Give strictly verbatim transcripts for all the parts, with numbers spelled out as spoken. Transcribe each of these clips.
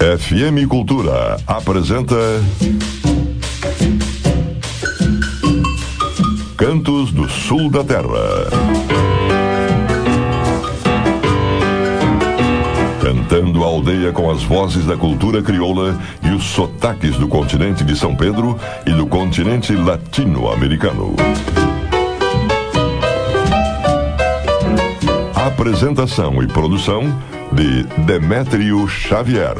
F M Cultura apresenta Cantos do Sul da Terra. Cantando a aldeia com as vozes da cultura crioula e os sotaques do continente de São Pedro e do continente latino-americano. Apresentação e produção de Demétrio Xavier.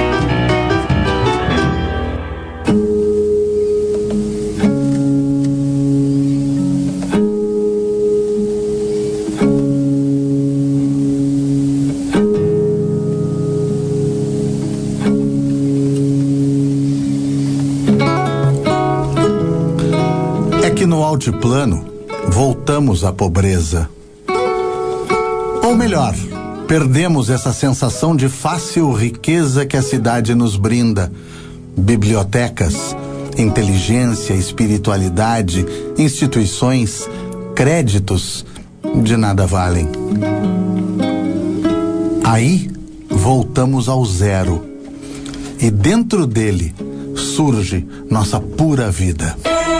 É que no altiplano voltamos à pobreza. Ou melhor, perdemos essa sensação de fácil riqueza que a cidade nos brinda. Bibliotecas, inteligência, espiritualidade, instituições, créditos, de nada valem. Aí, voltamos ao zero. E dentro dele surge nossa pura vida.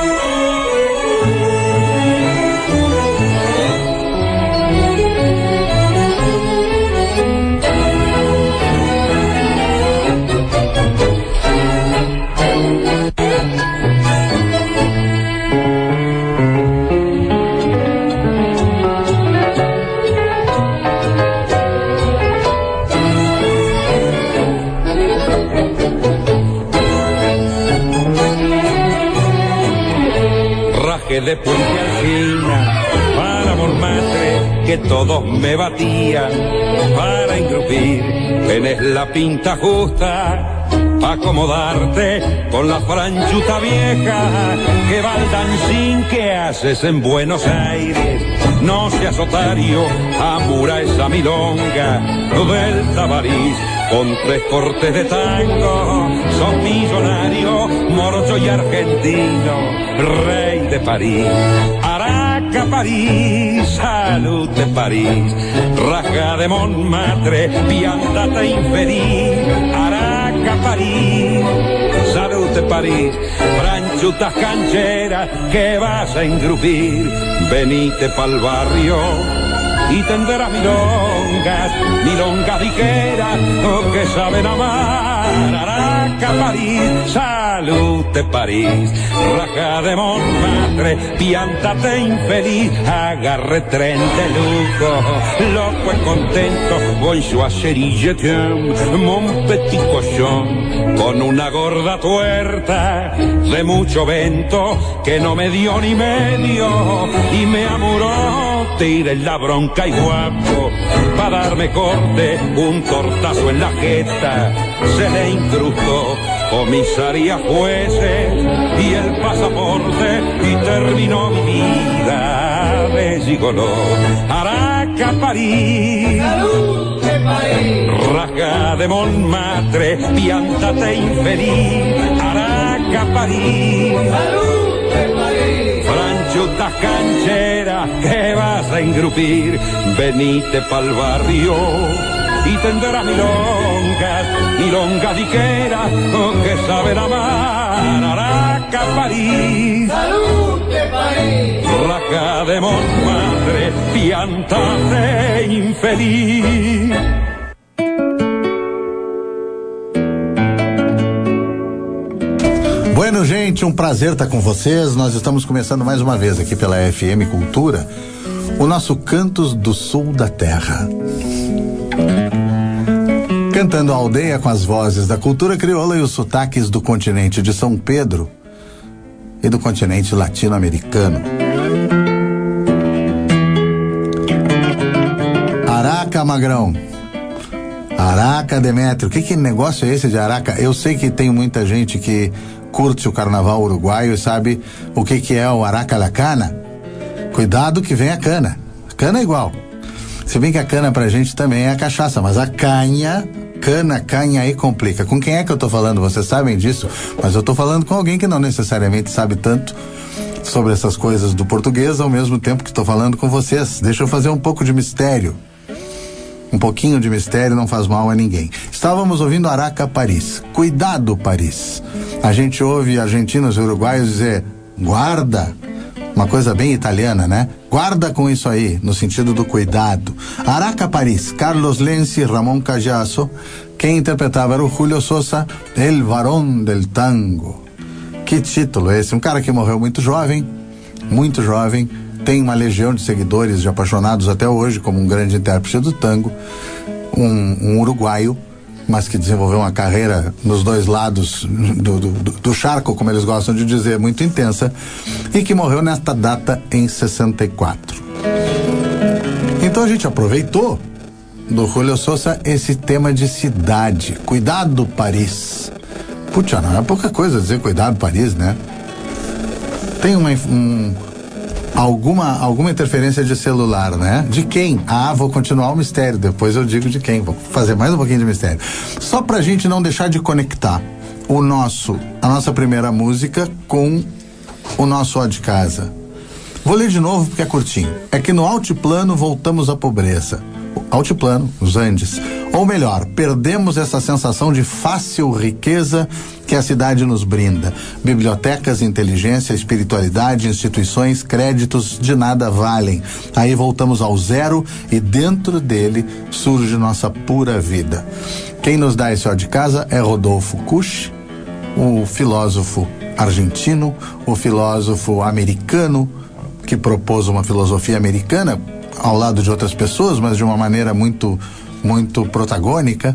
De Puente Alsina, para Montmartre, que todos me batían, para engrupir, tenés la pinta justa, pa' acomodarte con la franchuta vieja, que va al dancing que haces en Buenos Aires. No seas otario, amura esa milonga del Tabarís, con tres cortes de tango, son millonario, morocho y argentino, rey de París. Araca, París, salud de París, raja de Montmartre, piantata infeliz. Araca, París, salud de París, franchutas cancheras que vas a engrupir. Venite pa'l barrio y tenderás milongas, milongas diqueras, oh, que saben amar. Araca, París, salud de París, raja de Montmartre, piántate infeliz, agarre tren de lujo, loco y contento, voy choisir je t'aime, mon petit cochon, con una gorda tuerta de mucho vento, que no me dio ni medio, y me amuró, tiré la bronca y guapo, pa' darme corte, un tortazo en la jeta, se le incrustó comisaría, jueces y el pasaporte, y terminó mi vida de gigoló. Araca, París, salud de París, raja de Montmartre, piántate infeliz. Araca, París, salud de París, franchutas cancheras que vas a engrupir. Venite pa'l barrio y tenderás milongas, milongas diqueras, oh, que saben amar. Araca, París, salud de París, raja de Montmartre, piántate infeliz. Bueno, gente, um prazer estar com vocês. Nós estamos começando mais uma vez aqui pela F M Cultura o nosso Cantos do Sul da Terra. Cantando a aldeia com as vozes da cultura crioula e os sotaques do continente de São Pedro e do continente latino-americano. Araca, Magrão. Araca, Demétrio. Que, que negócio é esse de Araca? Eu sei que tem muita gente que curte o carnaval uruguaio e sabe o que, que é o Araca la Cana. Cuidado que vem a cana. Cana é igual. Se bem que a cana pra gente também é a cachaça, mas a canha, cana, canha aí complica. Com quem é que eu tô falando? Vocês sabem disso? Mas eu tô falando com alguém que não necessariamente sabe tanto sobre essas coisas do português, ao mesmo tempo que tô falando com vocês. Deixa eu fazer um pouco de mistério. Um pouquinho de mistério não faz mal a ninguém. Estávamos ouvindo Araca Paris. Cuidado, Paris. A gente ouve argentinos e uruguaios dizer guarda. Uma coisa bem italiana, né? Guarda com isso aí, no sentido do cuidado. Araca Paris, Carlos Lenzi, Ramón Callazo. Quem interpretava era o Julio Sosa, El Varón del Tango. Que título esse? Um cara que morreu muito jovem, muito jovem, tem uma legião de seguidores, de apaixonados até hoje, como um grande intérprete do tango, um, um uruguaio, mas que desenvolveu uma carreira nos dois lados do, do, do charco, como eles gostam de dizer, muito intensa, e que morreu nesta data em sessenta e quatro. Então a gente aproveitou do Julio Sosa esse tema de cidade. Cuidado, Paris. Putz, não é pouca coisa dizer cuidado, Paris, né? Tem uma um, alguma, alguma interferência de celular, né? De quem? Ah, vou continuar o mistério, depois eu digo de quem. Vou fazer mais um pouquinho de mistério. Só pra gente não deixar de conectar o nosso, a nossa primeira música com o nosso ó de casa. Vou ler de novo porque é curtinho. É que no altiplano voltamos à pobreza. Altiplano, os Andes. Ou melhor, perdemos essa sensação de fácil riqueza que a cidade nos brinda. Bibliotecas, inteligência, espiritualidade, instituições, créditos de nada valem. Aí voltamos ao zero e dentro dele surge nossa pura vida. Quem nos dá esse ó de casa é Rodolfo Kusch, o filósofo argentino, o filósofo americano que propôs uma filosofia americana ao lado de outras pessoas, mas de uma maneira muito, muito protagônica,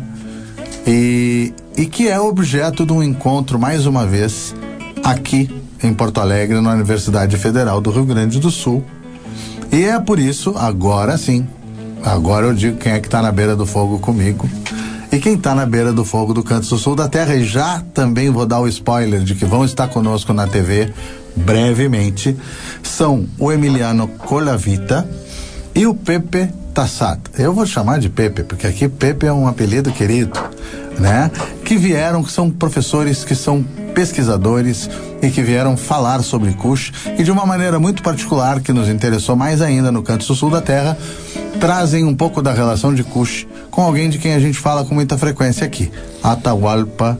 e, e que é objeto de um encontro, mais uma vez, aqui em Porto Alegre, na Universidade Federal do Rio Grande do Sul. E é por isso, agora sim, agora eu digo quem é que está na beira do fogo comigo. E quem está na beira do fogo do Canto do Sul da Terra, e já também vou dar o spoiler de que vão estar conosco na T V brevemente, são o Emiliano Colavita e o Pepe Tassat. Eu vou chamar de Pepe, porque aqui Pepe é um apelido querido, né? Que vieram, que são professores, que são pesquisadores e que vieram falar sobre Kusch e de uma maneira muito particular, que nos interessou mais ainda no Canto do Sul da Terra, trazem um pouco da relação de Kusch com alguém de quem a gente fala com muita frequência aqui, Atahualpa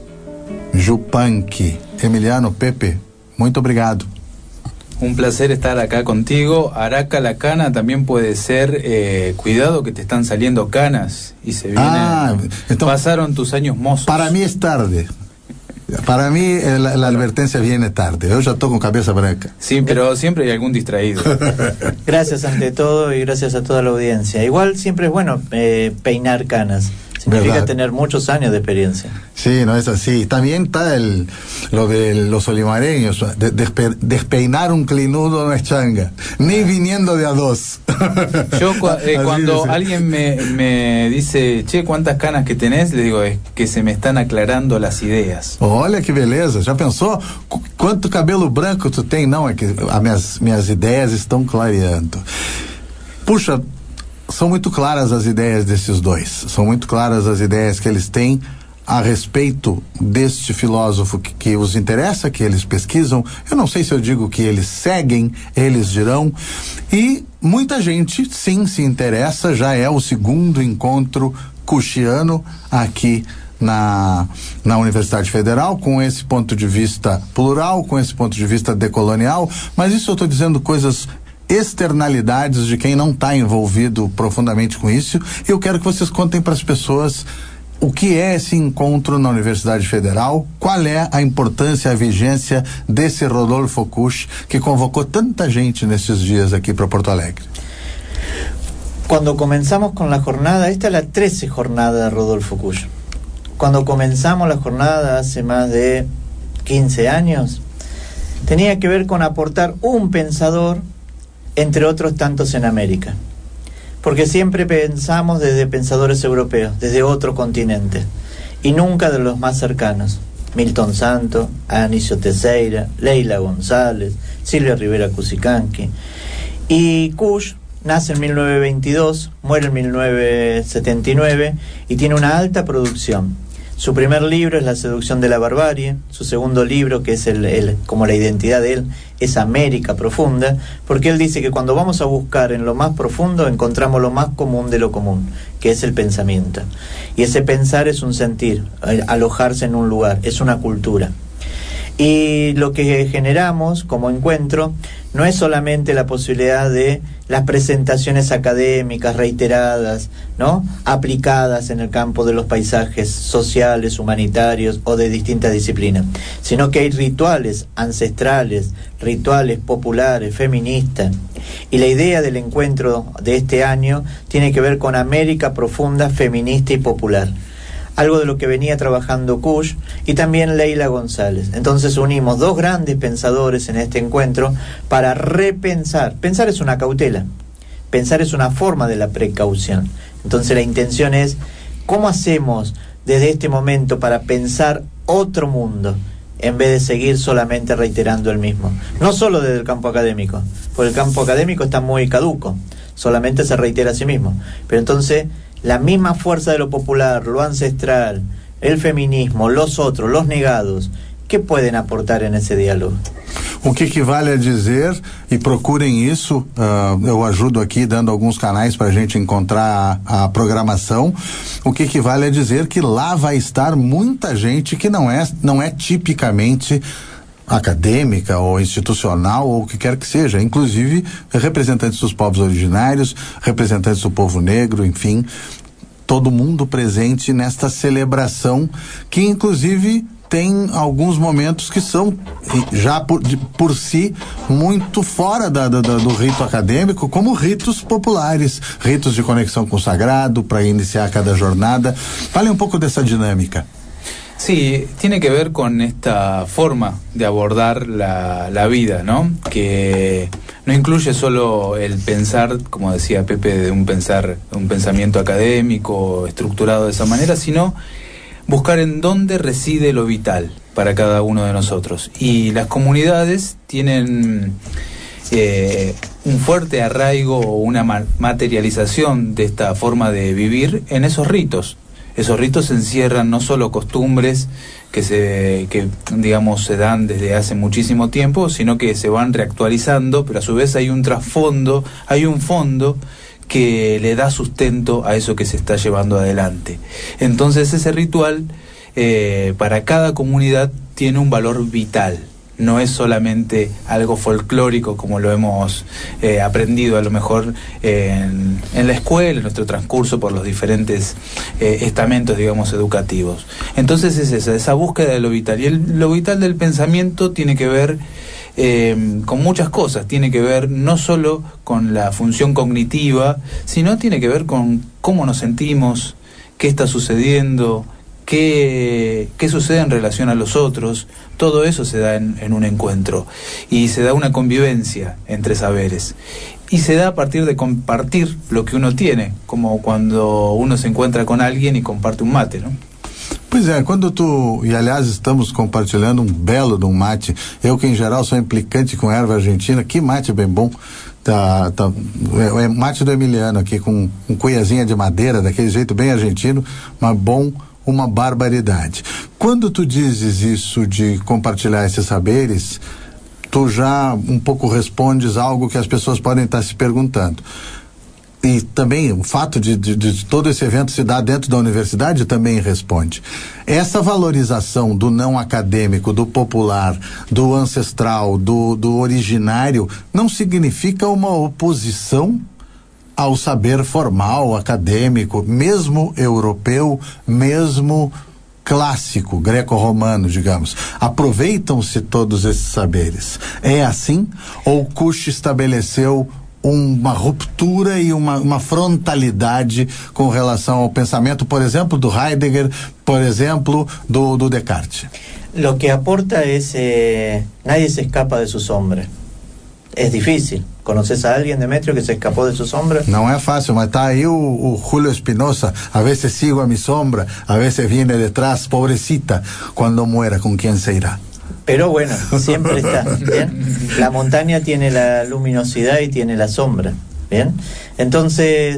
Yupanqui. Emiliano, Pepe, muito obrigado. Un placer estar acá contigo. Araca la cana también puede ser eh, cuidado que te están saliendo canas y se vienen. Ah, então, pasaron tus años mozos. Para mí es tarde. Para mí la, la advertencia viene tarde. Yo ya estoy con cabeza branca. Sí, pero siempre hay algún distraído. Gracias ante todo y gracias a toda la audiencia. Igual siempre es bueno eh, peinar canas. Significa ¿verdad? Tener muchos años de experiencia. Sí, no es así. También está el, lo de los olimareños. De, despe, despeinar un clinudo no es changa. Ni viniendo de a dos. Yo cu eh, cuando alguien me, me dice, che, ¿cuántas canas que tenés? Le digo, es que se me están aclarando las ideas. Olha que beleza. Já pensou quanto cabelo branco tu tem? Não, é que as minhas, minhas ideias estão clareando. Puxa, são muito claras as ideias desses dois, são muito claras as ideias que eles têm a respeito deste filósofo que, que os interessa, que eles pesquisam. Eu não sei se eu digo que eles seguem, eles dirão, e muita gente sim se interessa. Já é o segundo encontro kuschiano aqui na, na Universidade Federal, com esse ponto de vista plural, com esse ponto de vista decolonial, mas isso eu estou dizendo coisas externalidades de quem não está envolvido profundamente com isso. Eu quero que vocês contem para as pessoas o que é esse encontro na Universidade Federal, qual é a importância, a vigência desse Rodolfo Kusch que convocou tanta gente nesses dias aqui para Porto Alegre. Cuando comenzamos con la jornada, esta es la trece jornada de Rodolfo Kusch. Cuando comenzamos la jornada hace más de quince años, tenía que ver con aportar un pensador entre otros tantos en América, porque siempre pensamos desde pensadores europeos, desde otro continente, y nunca de los más cercanos. Milton Santos, Anísio Teixeira, Leila González, Silvia Rivera Cusicanqui. Y Kusch nace en mil novecientos veintidós, muere en mil novecientos setenta y nueve y tiene una alta producción. Su primer libro es La seducción de la barbarie, su segundo libro, que es el, el, como la identidad de él, es América profunda, porque él dice que cuando vamos a buscar en lo más profundo encontramos lo más común de lo común, que es el pensamiento. Y ese pensar es un sentir, alojarse en un lugar, es una cultura. Y lo que generamos como encuentro no es solamente la posibilidad de las presentaciones académicas reiteradas, ¿no?, aplicadas en el campo de los paisajes sociales, humanitarios o de distintas disciplinas, sino que hay rituales ancestrales, rituales populares, feministas. Y la idea del encuentro de este año tiene que ver con América profunda, feminista y popular. Algo de lo que venía trabajando Kush y también Leila González. Entonces unimos dos grandes pensadores en este encuentro para repensar. Pensar es una cautela, pensar es una forma de la precaución. Entonces la intención es, ¿cómo hacemos desde este momento para pensar otro mundo en vez de seguir solamente reiterando el mismo? No solo desde el campo académico, porque el campo académico está muy caduco, solamente se reitera a sí mismo. Pero entonces la misma fuerza de lo popular, lo ancestral, el feminismo, los otros, los negados, ¿qué pueden aportar en ese diálogo? O que equivale a dizer, e procurem isso, uh, eu ajudo aqui dando alguns canais para a gente encontrar a, a programação, o que equivale a dizer que lá vai estar muita gente que não é, não é tipicamente acadêmica ou institucional ou o que quer que seja, inclusive representantes dos povos originários, representantes do povo negro, enfim, todo mundo presente nesta celebração que inclusive tem alguns momentos que são já por, de, por si muito fora da, da, do rito acadêmico, como ritos populares, ritos de conexão com o sagrado para iniciar cada jornada. Fale um pouco dessa dinâmica. Sí, tiene que ver con esta forma de abordar la, la vida, ¿no? Que no incluye solo el pensar, como decía Pepe, de un pensar, un pensamiento académico estructurado de esa manera, sino buscar en dónde reside lo vital para cada uno de nosotros. Y las comunidades tienen eh, un fuerte arraigo o una materialización de esta forma de vivir en esos ritos. Esos ritos encierran no solo costumbres que se que digamos se dan desde hace muchísimo tiempo, sino que se van reactualizando, pero a su vez hay un trasfondo, hay un fondo que le da sustento a eso que se está llevando adelante. Entonces ese ritual eh, para cada comunidad tiene un valor vital. No es solamente algo folclórico como lo hemos eh, aprendido a lo mejor eh, en, en la escuela, en nuestro transcurso por los diferentes eh, estamentos, digamos, educativos. Entonces es esa, esa búsqueda de lo vital. Y el, lo vital del pensamiento tiene que ver eh, con muchas cosas. Tiene que ver no solo con la función cognitiva, sino tiene que ver con cómo nos sentimos, qué está sucediendo, Qué, qué sucede en relación a los otros. Todo eso se da en, en un encuentro y se da una convivencia entre saberes y se da a partir de compartir lo que uno tiene, como cuando uno se encuentra con alguien y comparte un mate, ¿no? Pois é, quando tu, e aliás estamos compartilhando um belo de um mate, eu que em geral sou implicante com erva argentina, que mate bem bom. Tá, tá, é, é mate do Emiliano aqui com, com cuiazinha de madeira, daquele jeito bem argentino, mas bom, uma barbaridade. Quando tu dizes isso de compartilhar esses saberes, tu já um pouco respondes algo que as pessoas podem estar se perguntando. E também o fato de, de, de todo esse evento se dar dentro da universidade também responde. Essa valorização do não acadêmico, do popular, do ancestral, do, do originário, não significa uma oposição ao saber formal, acadêmico, mesmo europeu, mesmo clássico, greco-romano, digamos. Aproveitam-se todos esses saberes. É assim? Ou Kush estabeleceu uma ruptura e uma, uma frontalidade com relação ao pensamento, por exemplo, do Heidegger, por exemplo, do, do Descartes? Lo que aporta es, eh, nadie se escapa de su sombra. Es difícil. ¿Conoces a alguien, Demetrio, que se escapó de su sombra? Não é fácil, mas tá aí o, o Julio Espinosa. A veces sigo a mi sombra, a veces viene detrás, pobrecita, cuando muera, ¿con quién se irá? Pero bueno, siempre está, ¿bien? La montaña tiene la luminosidad y tiene la sombra, ¿bien? Entonces,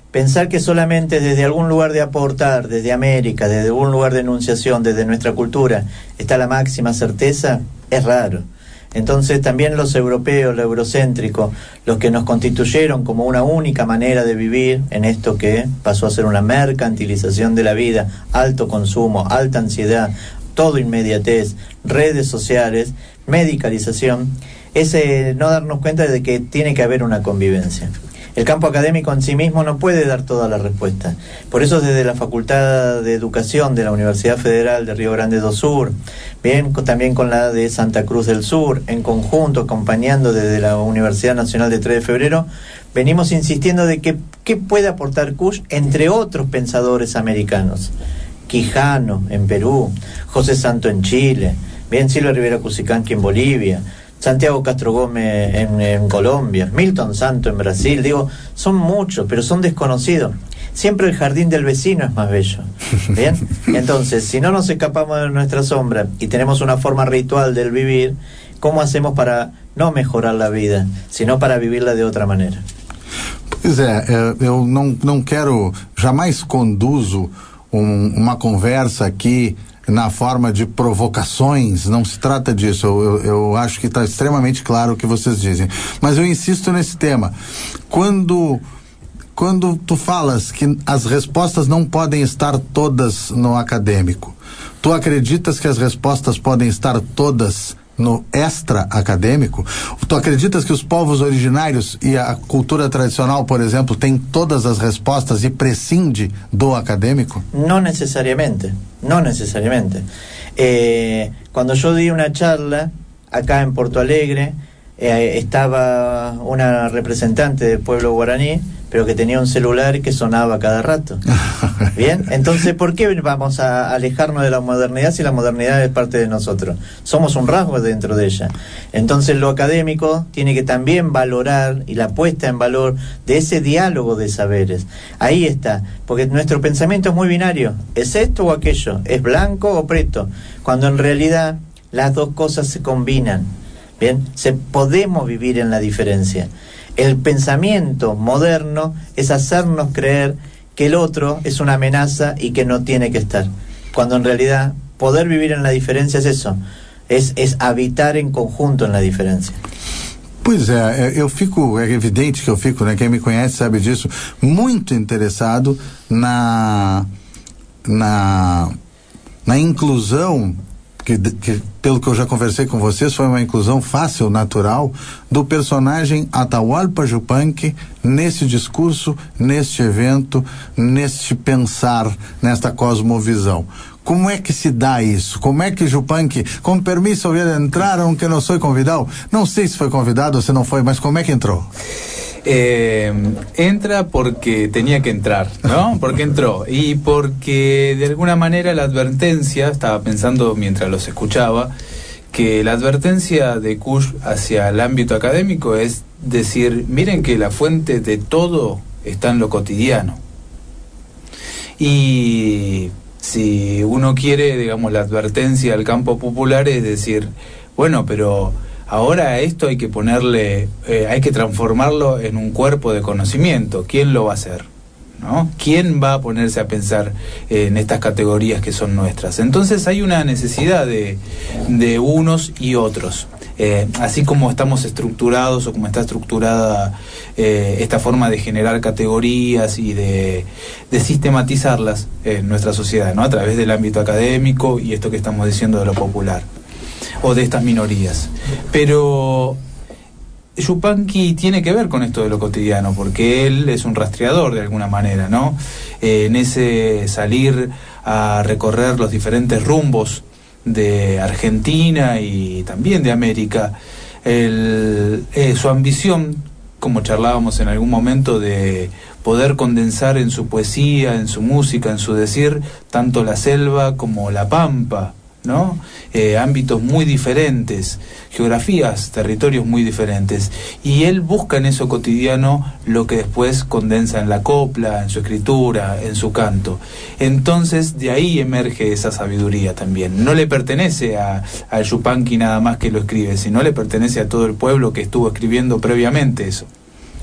pensar que solamente desde algún lugar de aportar, desde América, desde algún lugar de enunciación, desde nuestra cultura, está la máxima certeza, es raro. Entonces también los europeos, los eurocéntricos, los que nos constituyeron como una única manera de vivir en esto que pasó a ser una mercantilización de la vida, alto consumo, alta ansiedad, todo inmediatez, redes sociales, medicalización, es eh, no darnos cuenta de que tiene que haber una convivencia. El campo académico en sí mismo no puede dar toda la respuesta. Por eso desde la Facultad de Educación de la Universidad Federal de Río Grande do Sur, bien, con, también con la de Santa Cruz del Sur, en conjunto, acompañando desde la Universidad Nacional de tres de Febrero, venimos insistiendo de que qué puede aportar Kusch, entre otros pensadores americanos. Quijano en Perú, José Santo en Chile, bien, Silva Rivera Cusicanqui en Bolivia, Santiago Castro Gómez en, en Colombia, Milton Santo en Brasil. Digo, son muchos, pero son desconocidos. Siempre el jardín del vecino es más bello. ¿Bien? Entonces, si no nos escapamos de nuestra sombra y tenemos una forma ritual del vivir, ¿cómo hacemos para no mejorar la vida, sino para vivirla de otra manera? Pois é, eu não, não quero, jamais conduzo um, uma conversa aqui na forma de provocações, não se trata disso. Eu, eu, eu acho que está extremamente claro o que vocês dizem, mas eu insisto nesse tema. Quando quando tu falas que as respostas não podem estar todas no acadêmico, tu acreditas que as respostas podem estar todas no extra-acadêmico? Tu acreditas que os povos originários e a cultura tradicional, por exemplo, têm todas as respostas e prescinde do acadêmico? No necesariamente, no necesariamente. Eh, cuando yo di una charla acá en Porto Alegre, eh, estaba una representante del pueblo guaraní, pero que tenía un celular que sonaba cada rato. Bien, entonces, ¿por qué vamos a alejarnos de la modernidad si la modernidad es parte de nosotros? Somos un rasgo dentro de ella. Entonces, lo académico tiene que también valorar, y la puesta en valor de ese diálogo de saberes. Ahí está, porque nuestro pensamiento es muy binario. ¿Es esto o aquello? ¿Es blanco o preto? Cuando en realidad las dos cosas se combinan. Bien, se podemos vivir en la diferencia. El pensamiento moderno es hacernos creer que el otro es una amenaza y que no tiene que estar, cuando en realidad poder vivir en la diferencia es eso, es, es habitar en conjunto en la diferencia. Pois é, eu fico, é evidente que eu fico, né, quem me conhece sabe disso, muito interessado na na, na inclusão Que, que, pelo que eu já conversei com vocês, foi uma inclusão fácil, natural, do personagem Atahualpa Yupanqui nesse discurso, neste evento, neste pensar, nesta cosmovisão. Como é que se dá isso? Como é que Yupanqui, com permiso, eu entrar, aunque não sou convidado? Não sei se foi convidado ou se não foi, mas como é que entrou? Eh, entra porque tenía que entrar, ¿no? Porque entró y porque de alguna manera la advertencia, estaba pensando mientras los escuchaba, que la advertencia de Kusch hacia el ámbito académico es decir, miren que la fuente de todo está en lo cotidiano. Y si uno quiere, digamos, la advertencia al campo popular es decir, bueno, pero ahora a esto hay que ponerle, eh, hay que transformarlo en un cuerpo de conocimiento. ¿Quién lo va a hacer? ¿No? ¿Quién va a ponerse a pensar eh, en estas categorías que son nuestras? Entonces hay una necesidad de, de unos y otros. Eh, así como estamos estructurados o como está estructurada eh, esta forma de generar categorías y de, de sistematizarlas en nuestra sociedad, ¿no? A través del ámbito académico y esto que estamos diciendo de lo popular o de estas minorías. Pero Yupanqui tiene que ver con esto de lo cotidiano, porque él es un rastreador de alguna manera, ¿no? Eh, en ese salir a recorrer los diferentes rumbos de Argentina y también de América, el, eh, su ambición, como charlábamos en algún momento, de poder condensar en su poesía, en su música, en su decir, tanto la selva como la pampa, ¿no? Eh, ámbitos muy diferentes, geografías, territorios muy diferentes, y él busca en eso cotidiano lo que después condensa en la copla, en su escritura, en su canto. Entonces de ahí emerge esa sabiduría también. No le pertenece a, a Yupanqui nada más que lo escribe, sino le pertenece a todo el pueblo que estuvo escribiendo previamente eso.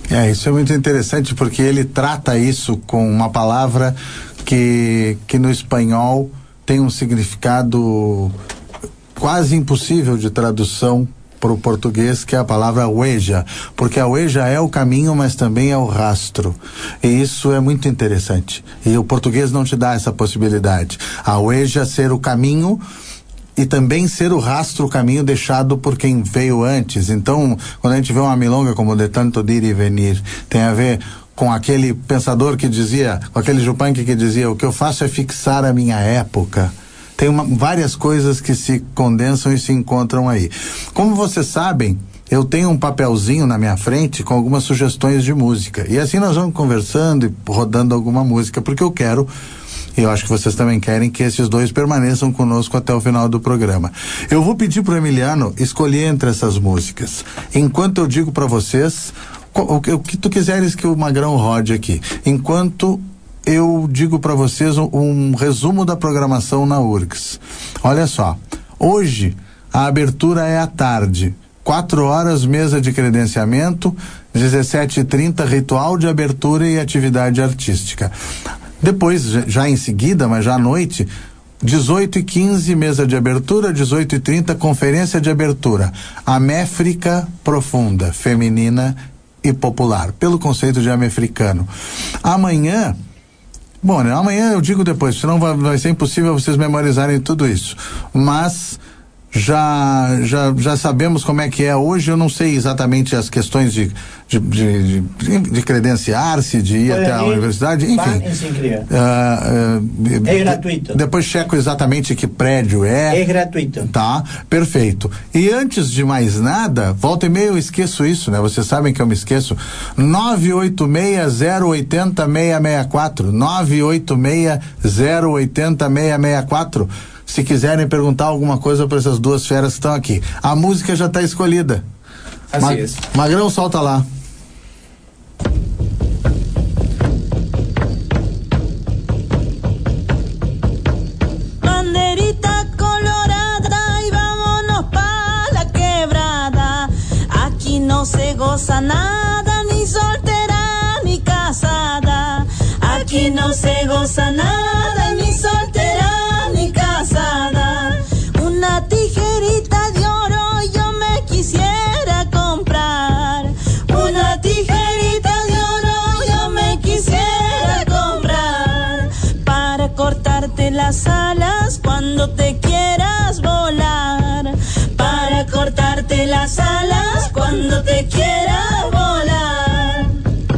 É, isso é muito interessante porque ele trata isso com uma palavra que, que no espanhol tem um significado quase impossível de tradução para o português, que é a palavra huella, porque a huella é o caminho, mas também é o rastro, e isso é muito interessante, e o português não te dá essa possibilidade, a huella ser o caminho e também ser o rastro, o caminho deixado por quem veio antes. Então, quando a gente vê uma milonga como De Tanto Ir e Venir, tem a ver com aquele pensador que dizia, com aquele Yupanqui que dizia, o que eu faço é fixar a minha época. Tem uma, várias coisas que se condensam e se encontram aí. Como vocês sabem, eu tenho um papelzinho na minha frente com algumas sugestões de música. E assim nós vamos conversando e rodando alguma música, porque eu quero, e eu acho que vocês também querem, que esses dois permaneçam conosco até o final do programa. Eu vou pedir pro Emiliano escolher entre essas músicas. Enquanto eu digo para vocês o, o, o que tu quiseres que o Magrão rode aqui. Enquanto eu digo para vocês um, um resumo da programação na U R G S. Olha só, hoje a abertura é à tarde, quatro horas, mesa de credenciamento, dezessete e trinta, ritual de abertura e atividade artística. Depois, já em seguida, mas já à noite, dezoito e quinze, mesa de abertura, dezoito e trinta, conferência de abertura, Améfrica Profunda, feminina e popular, pelo conceito de amefricano. Amanhã, bom, né, amanhã eu digo depois, senão vai, vai ser impossível vocês memorizarem tudo isso, mas já, já, já sabemos como é que é hoje. Eu não sei exatamente as questões de, de, de, de, de credenciar-se, de ir até a universidade, enfim. Uh, uh, é gratuito. Depois checo exatamente que prédio é. É gratuito. Tá, perfeito. E antes de mais nada, volta e meia eu esqueço isso, né? Vocês sabem que eu me esqueço. nove oito seis, zero oito zero, seis seis quatro. nove oito seis, zero oito zero, seis seis quatro. Se quiserem perguntar alguma coisa para essas duas feras que estão aqui. A música já está escolhida. Assim Ma- é. Magrão, solta lá. Banderita colorada y vámonos pa' la quebrada. Aquí no se goza nada, ni soltera ni casada. Aquí no se goza nada, ni soltera ni casada. Una tijerita de oro yo me quisiera comprar. Una tijerita de oro yo me quisiera comprar. Para cortarte las alas cuando te quieras volar. Para cortarte las alas cuando te quieras volar.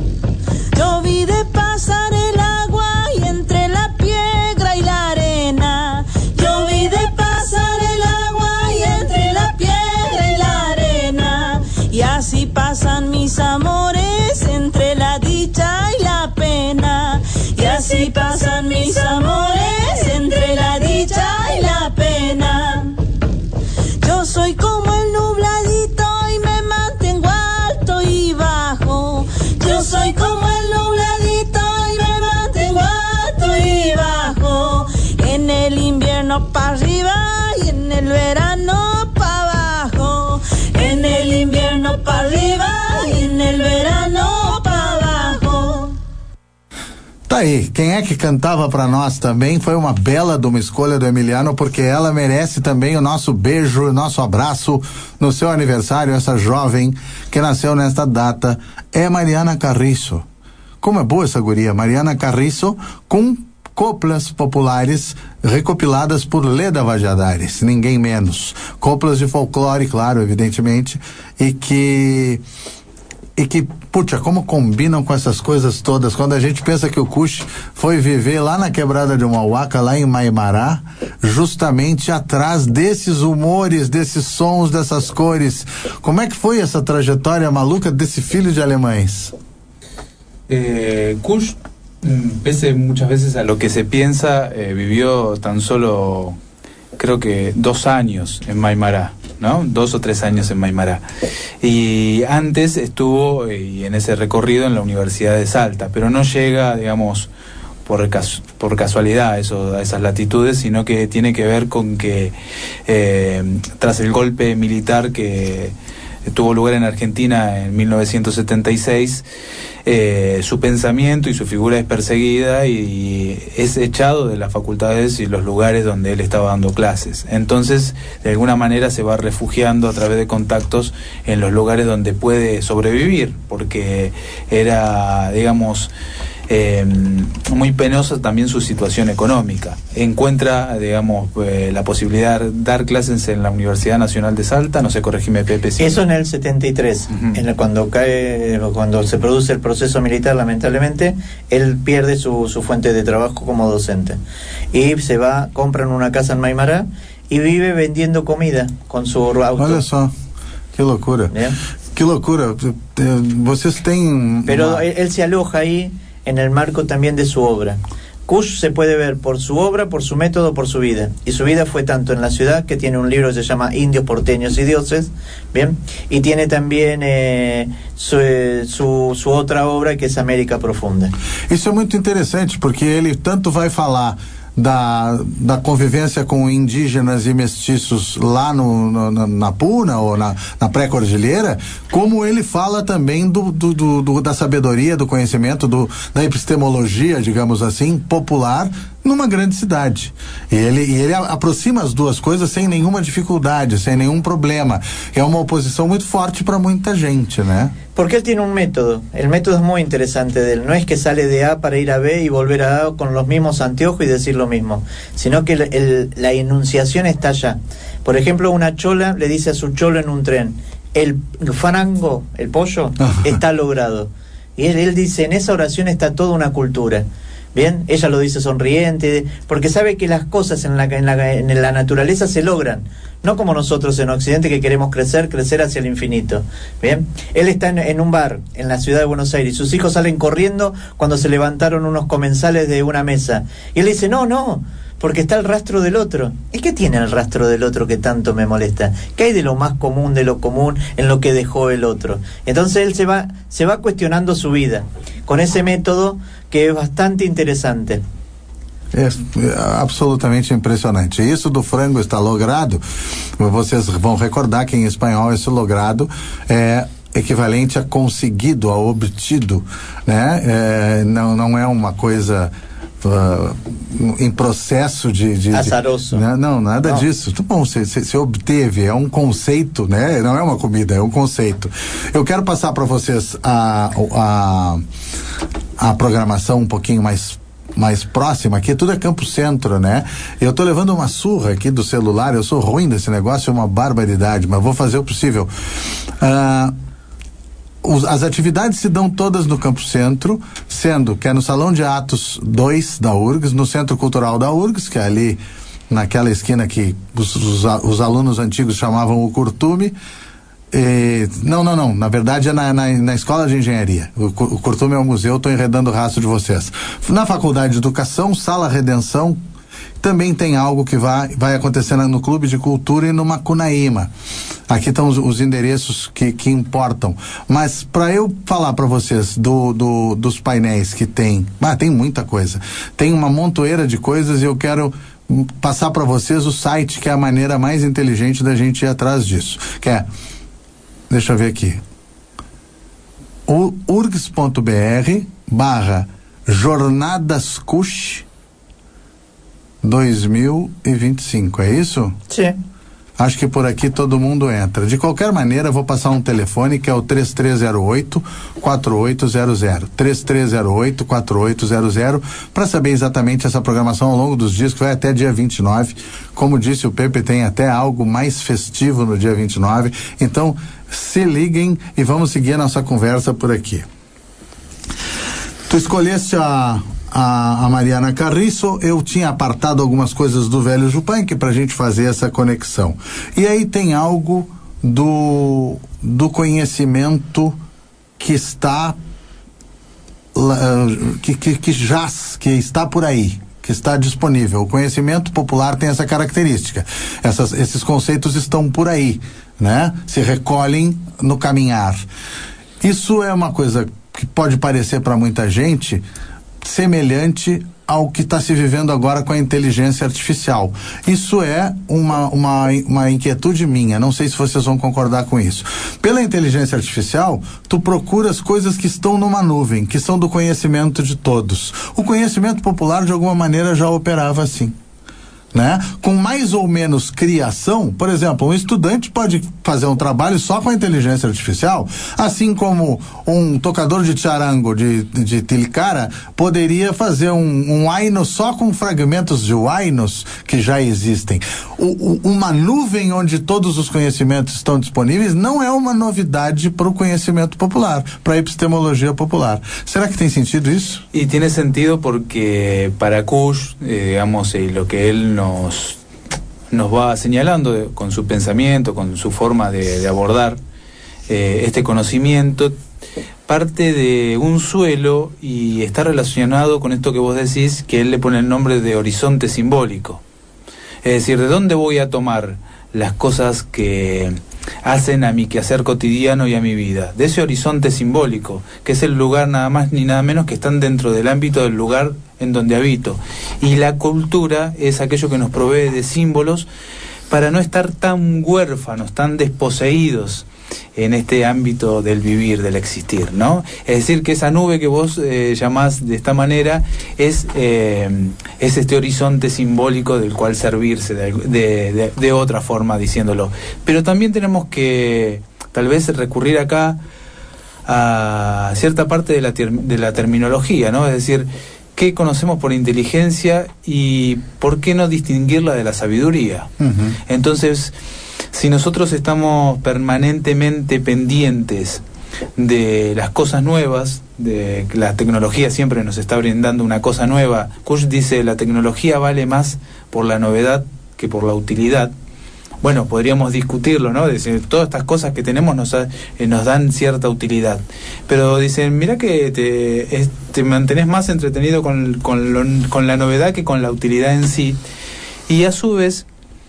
Yo vi de pasar el agua y entre la piedra y la arena. Yo vi de pasar el agua y entre la piedra y la arena. Y así pasan mis amores entre la dicha y la pena. Y así pasan mis amores entre la dicha y la pena. Yo soy como el nubladito y me mantengo alto y bajo. Yo soy como el nubladito y me mantengo alto y bajo. En el invierno para arriba y en el verano para abajo. En el invierno para arriba y en el verano para abajo. Tá aí, quem é que cantava pra nós também foi uma bela de uma escolha do Emiliano, porque ela merece também o nosso beijo, o nosso abraço no seu aniversário. Essa jovem que nasceu nesta data é Mariana Carriço. Como é boa essa guria, Mariana Carriço, com coplas populares recopiladas por Leda Valladares, ninguém menos. Coplas de folclore, claro, evidentemente, e que e que, puxa, como combinam com essas coisas todas. Quando a gente pensa que o Cuxi foi viver lá na quebrada de Mauaca, lá em Maimará, justamente atrás desses humores, desses sons, dessas cores. Como é que foi essa trajetória maluca desse filho de alemães? Eh, Kush, pese muchas veces a lo que se piensa, eh, vivió tan solo, creo que dos años en Maimará, ¿no? Dos o tres años en Maimará. Y antes estuvo eh, en ese recorrido en la Universidad de Salta, pero no llega, digamos, por, cas- por casualidad a, eso, a esas latitudes, sino que tiene que ver con que eh, tras el golpe militar que tuvo lugar en Argentina en mil novecientos setenta y seis, eh, su pensamiento y su figura es perseguida y es echado de las facultades y los lugares donde él estaba dando clases. Entonces, de alguna manera se va refugiando a través de contactos en los lugares donde puede sobrevivir, porque era, digamos, Eh, muy penosa también su situación económica. Encuentra, digamos, eh, la posibilidad de dar clases en la Universidad Nacional de Salta, no sé, corregime Pepe. Si Eso en el setenta y tres, uh-huh. en el, cuando cae, cuando se produce el proceso militar, lamentablemente, él pierde su, su fuente de trabajo como docente. Y se va, compran una casa en Maimará y vive vendiendo comida con su auto. Olha só, que loucura. ¿Bien? Que loucura. Vocês têm... Pero uma... él, él se aloja ahí en el marco también de su obra. Kush se puede ver por su obra, por su método, por su vida. Y su vida fue tanto en la ciudad, que tiene un libro que se llama Indios, Porteños y Dioses, ¿bien? Y tiene también eh, su, su, su otra obra, que es América Profunda. Isso é muito interessante, porque ele tanto vai falar da, da convivência com indígenas e mestiços lá no, no, na, na Puna ou na, na pré-cordilheira, como ele fala também do, do, do, do, da sabedoria, do conhecimento, do, da epistemologia, digamos assim, popular, numa grande cidade. E ele, e ele aproxima as duas coisas sem nenhuma dificuldade, sem nenhum problema. É uma oposição muito forte para muita gente, né? Porque él tiene un método. El método es muy interesante de él. No es que sale de A para ir a B y volver a A con los mismos anteojos y decir lo mismo, sino que el, el, la enunciación está allá. Por ejemplo, una chola le dice a su cholo en un tren: el farango, el pollo, está logrado. Y él, él dice, en esa oración está toda una cultura. Bien, ella lo dice sonriente, porque sabe que las cosas en la, en la, en la naturaleza se logran, no como nosotros en Occidente, que queremos crecer, crecer hacia el infinito. Bien, él está en, en un bar en la ciudad de Buenos Aires, sus hijos salen corriendo cuando se levantaron unos comensales de una mesa, y él dice, no, no, porque está el rastro del otro. ¿Y qué tiene el rastro del otro que tanto me molesta? ¿Qué hay de lo más común de lo común en lo que dejó el otro? Entonces él se va, se va cuestionando su vida con ese método que es bastante interesante. É absolutamente impressionante. Isso do frango está logrado, vocês vão recordar que em espanhol esse logrado é equivalente a conseguido, a obtido, né? É, não, não é uma coisa uh, em processo de... de azaroso. De, né? Não, nada não. disso. Bom, você, você obteve, é um conceito, né? Não é uma comida, é um conceito. Eu quero passar para vocês a, a, a programação um pouquinho mais mais próxima aqui, tudo é Campo Centro, né? Eu tô levando uma surra aqui do celular, eu sou ruim desse negócio, é uma barbaridade, mas vou fazer o possível. Ah, os, as atividades se dão todas no Campo Centro, sendo que é no Salão de Atos dois da U R G S, no Centro Cultural da U R G S, que é ali naquela esquina que os, os, os alunos antigos chamavam o Curtume. E, não, não, não, na verdade é na, na, na Escola de Engenharia. O, o Curtume é o museu, estou enredando o rastro de vocês. Na Faculdade de Educação, Sala Redenção, também tem algo que vai, vai acontecer no Clube de Cultura e no Macunaíma. Aqui estão os, os endereços que, que importam. Mas para eu falar para vocês do, do, dos painéis que tem, ah, tem muita coisa. Tem uma montoeira de coisas e eu quero passar para vocês o site, que é a maneira mais inteligente da gente ir atrás disso. Que é, deixa eu ver aqui, o urgs.br barra Jornadas Kush dois mil e vinte e cinco, é isso? Sim. Acho que por aqui todo mundo entra. De qualquer maneira, vou passar um telefone que é o três três zero oito, quatro oito zero zero. três três zero oito, quatro oito zero zero, para saber exatamente essa programação ao longo dos dias, que vai até dia vinte e nove. Como disse o Pepe, tem até algo mais festivo no dia vinte e nove. Então, se liguem e vamos seguir a nossa conversa por aqui. Tu escolheste a A, a Mariana Carriço, eu tinha apartado algumas coisas do velho Yupanqui pra gente fazer essa conexão. E aí tem algo do, do conhecimento que está que, que, que jaz, que está por aí, que está disponível. O conhecimento popular tem essa característica. Essas, esses conceitos estão por aí, né? Se recolhem no caminhar. Isso é uma coisa que pode parecer para muita gente semelhante ao que está se vivendo agora com a inteligência artificial. Isso é uma, uma, uma inquietude minha, não sei se vocês vão concordar com isso. Pela inteligência artificial, tu procuras coisas que estão numa nuvem, que são do conhecimento de todos. O conhecimento popular, de alguma maneira, já operava assim. Né? Com mais ou menos criação, por exemplo, um estudante pode fazer um trabalho só com a inteligência artificial, assim como um tocador de charango de, de tilicara poderia fazer um, um huayno só com fragmentos de huaynos que já existem. O, o, uma nuvem onde todos os conhecimentos estão disponíveis não é uma novidade para o conhecimento popular, para a epistemologia popular. Será que tem sentido isso? Y tiene sentido porque para Kush, eh, digamos, eh, lo que él nos, nos va señalando de, con su pensamiento, con su forma de, de abordar eh, este conocimiento, parte de un suelo y está relacionado con esto que vos decís, que él le pone el nombre de horizonte simbólico. Es decir, ¿de dónde voy a tomar las cosas que hacen a mi quehacer cotidiano y a mi vida? De ese horizonte simbólico, que es el lugar nada más ni nada menos que están dentro del ámbito del lugar en donde habito. Y la cultura es aquello que nos provee de símbolos para no estar tan huérfanos, tan desposeídos en este ámbito del vivir, del existir, ¿no? Es decir, que esa nube que vos eh, llamás de esta manera es, eh, es este horizonte simbólico del cual servirse de, de, de, de otra forma, diciéndolo. Pero también tenemos que tal vez recurrir acá a cierta parte de la, de la terminología, ¿no? Es decir, ¿qué conocemos por inteligencia y por qué no distinguirla de la sabiduría? Uh-huh. Entonces, si nosotros estamos permanentemente pendientes de las cosas nuevas, de que la tecnología siempre nos está brindando una cosa nueva, Kush dice, la tecnología vale más por la novedad que por la utilidad. Bueno, podríamos discutirlo, ¿no? Decir, todas estas cosas que tenemos nos, eh, nos dan cierta utilidad. Pero dicen, mira que te, es, te mantenés más entretenido con, con, lo, con la novedad que con la utilidad en sí. Y a su vez,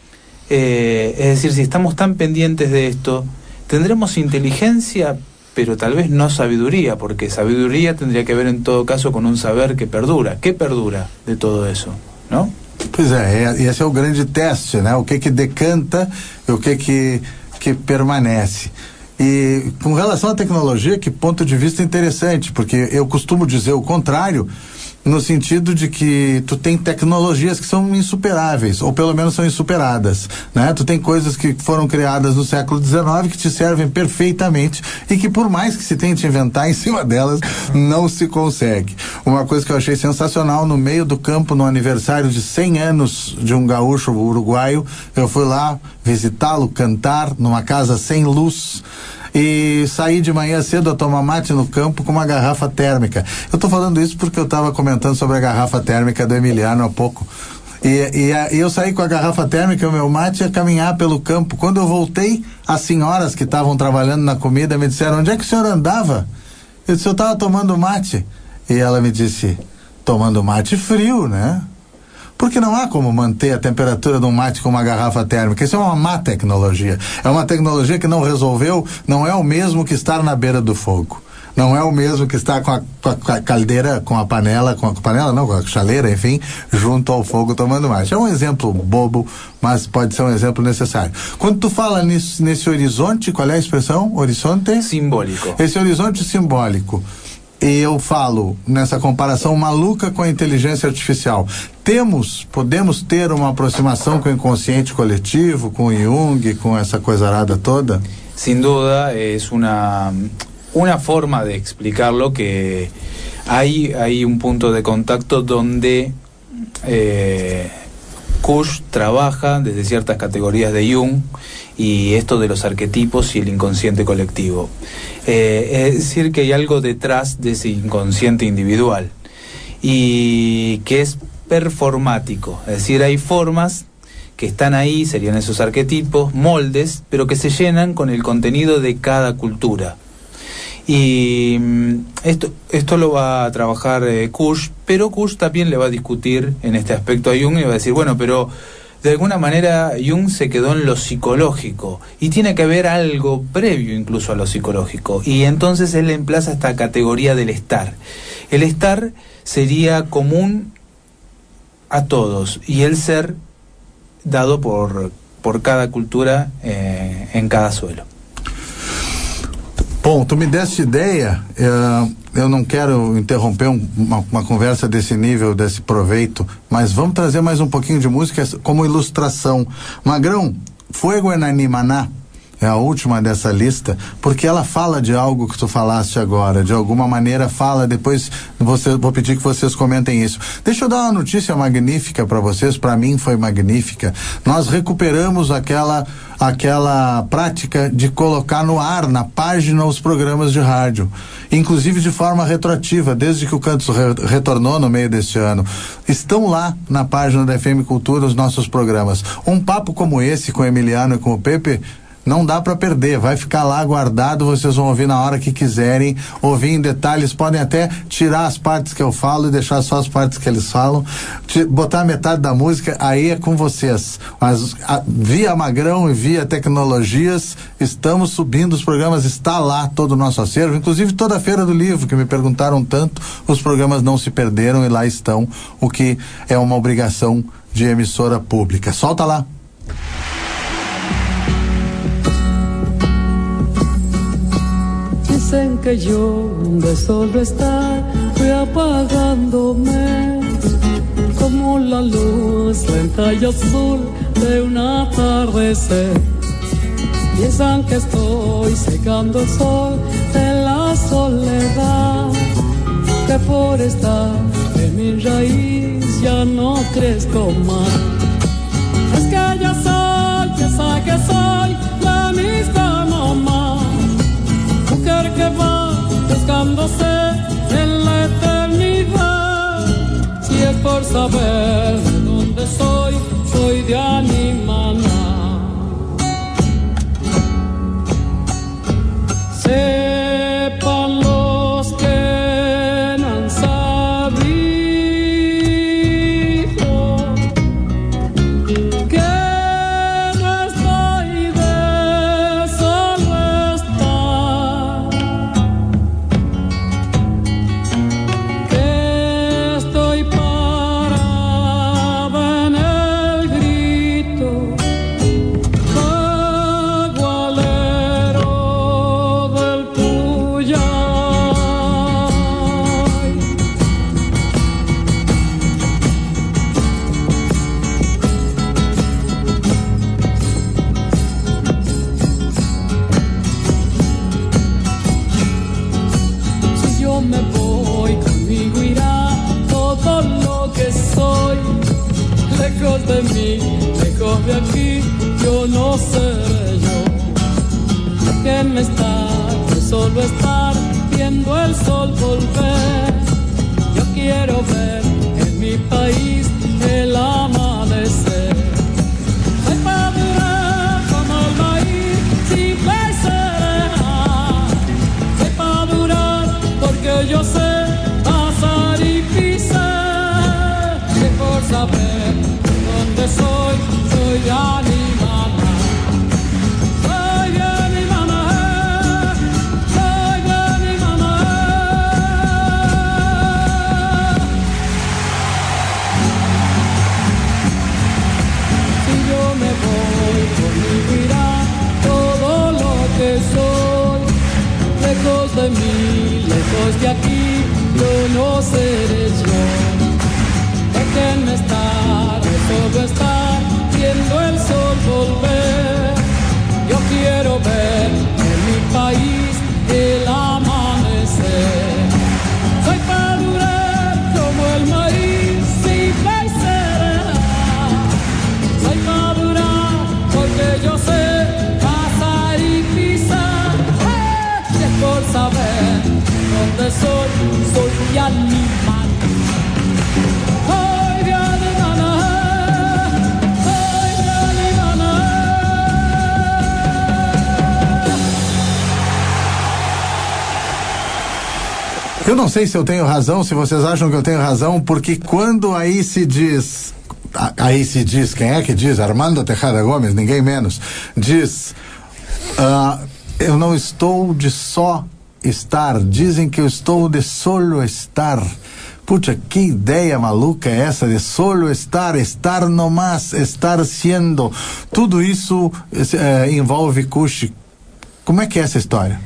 eh, es decir, si estamos tan pendientes de esto, tendremos inteligencia, pero tal vez no sabiduría, porque sabiduría tendría que ver en todo caso con un saber que perdura. ¿Qué perdura de todo eso? ¿No? Pois é, esse é o grande teste, né? O que que decanta e o que que, que permanece. E com relação à tecnologia, que ponto de vista interessante, porque eu costumo dizer o contrário, no sentido de que tu tem tecnologias que são insuperáveis, ou pelo menos são insuperadas, né? Tu tem coisas que foram criadas no século dezenove que te servem perfeitamente e que por mais que se tente inventar em cima delas, não se consegue. Uma coisa que eu achei sensacional, no meio do campo, no aniversário de cem anos de um gaúcho uruguaio, eu fui lá visitá-lo, cantar numa casa sem luz, e saí de manhã cedo a tomar mate no campo com uma garrafa térmica. Eu tô falando isso porque eu tava comentando sobre a garrafa térmica do Emiliano há pouco. E, e, a, e eu saí com a garrafa térmica, o meu mate, a caminhar pelo campo. Quando eu voltei, as senhoras que estavam trabalhando na comida me disseram, onde é que o senhor andava? Eu disse, eu tava tomando mate. E ela me disse, tomando mate frio, né? Porque não há como manter a temperatura de um mate com uma garrafa térmica. Isso é uma má tecnologia. É uma tecnologia que não resolveu, não é o mesmo que estar na beira do fogo. Não é o mesmo que estar com a, com a caldeira, com a panela, com a panela não, com a chaleira, enfim, junto ao fogo tomando mate. É um exemplo bobo, mas pode ser um exemplo necessário. Quando tu fala nisso, nesse horizonte, qual é a expressão? Horizonte? Simbólico. Esse horizonte simbólico. E eu falo nessa comparação maluca com a inteligência artificial. Temos, podemos ter uma aproximação com o inconsciente coletivo, com Jung, com essa coisa arada toda? Sin duda, es una, una forma de explicarlo que hay, hay un punto de contacto donde eh, Kush trabaja desde ciertas categorías de Jung y esto de los arquetipos y el inconsciente colectivo. Eh, es decir, que hay algo detrás de ese inconsciente individual y que es performático, es decir, hay formas que están ahí, serían esos arquetipos, moldes, pero que se llenan con el contenido de cada cultura. Y esto, esto lo va a trabajar eh, Kush, pero Kush también le va a discutir en este aspecto a Jung y va a decir, bueno, pero de alguna manera Jung se quedó en lo psicológico y tiene que haber algo previo incluso a lo psicológico, y entonces él emplaza esta categoría del estar. El estar sería común a todos y el ser dado por, por cada cultura eh, em cada suelo. Bom, tu me deste ideia, uh, eu não quero interromper um, uma, uma conversa desse nível, desse proveito, mas vamos trazer mais um pouquinho de música como ilustração. Magrão, Fuego en Animaná é a última dessa lista, porque ela fala de algo que tu falaste agora, de alguma maneira fala, depois você, vou pedir que vocês comentem isso. Deixa eu dar uma notícia magnífica para vocês, para mim foi magnífica. Nós recuperamos aquela aquela prática de colocar no ar, na página, os programas de rádio, inclusive de forma retroativa, desde que o Cantos re retornou no meio deste ano. Estão lá na página da F M Cultura os nossos programas. Um papo como esse com o Emiliano e com o Pepe não dá para perder, vai ficar lá guardado, vocês vão ouvir na hora que quiserem, ouvir em detalhes, podem até tirar as partes que eu falo e deixar só as partes que eles falam, botar metade da música, aí é com vocês. Mas a, via Magrão e via tecnologias, estamos subindo os programas, está lá todo o nosso acervo, inclusive toda a Feira do Livro, que me perguntaram tanto, os programas não se perderam e lá estão, o que é uma obrigação de emissora pública. Solta lá. Dicen que yo de solo estar fui apagándome como la luz lenta y azul de un atardecer. Piensan que estoy secando el sol de la soledad, que por estar en mi raíz ya no crezco más. Es que ya soy, piensa que soy la misma mamá, mujer que va buscándose en la eternidad. Si es por saber de dónde soy, soy de Animaná. Sepan los que no han sabido que no estoy de solo estar, que estoy parada en el grito bagualero del Puyay. Si yo me voy, conmigo irá todo lo que soy. Lejos de mí, lejos de aquí, yo no seré yo. Déjenme estar, de solo estar, viendo el sol volver. Yo quiero ver en mi país el amanecer. Soy madura como el maíz, simple y serena. Soy madura porque yo sé pasar y pisar. Que por saber dónde soy, soy de Animaná. Soy de Animaná, soy de Animaná. Si yo me voy, conmigo irá todo lo que soy. Lejos de mí, lejos de aquí, yo no seré yo. Déjenme estar, de solo estar, viendo el sol volver. Yo quiero ver en mi país el amanecer. Soy madura como el maíz, simple y serena. Soy madura porque yo sé pasar y pisar. ¡Eh! Y es por saber dónde soy, soy de Animaná. Soy de Animaná, soy de Animaná. Eu não sei se eu tenho razão, se vocês acham que eu tenho razão, porque quando aí se diz, a- aí se diz, quem é que diz? Armando Tejada Gomes, ninguém menos, diz, ah, eu não estou de só estar, dizem que eu estou de solo estar. Pucha, que ideia maluca é essa de solo estar, estar no más, estar siendo? Tudo isso eh, envolve Kush. Como é que é essa história?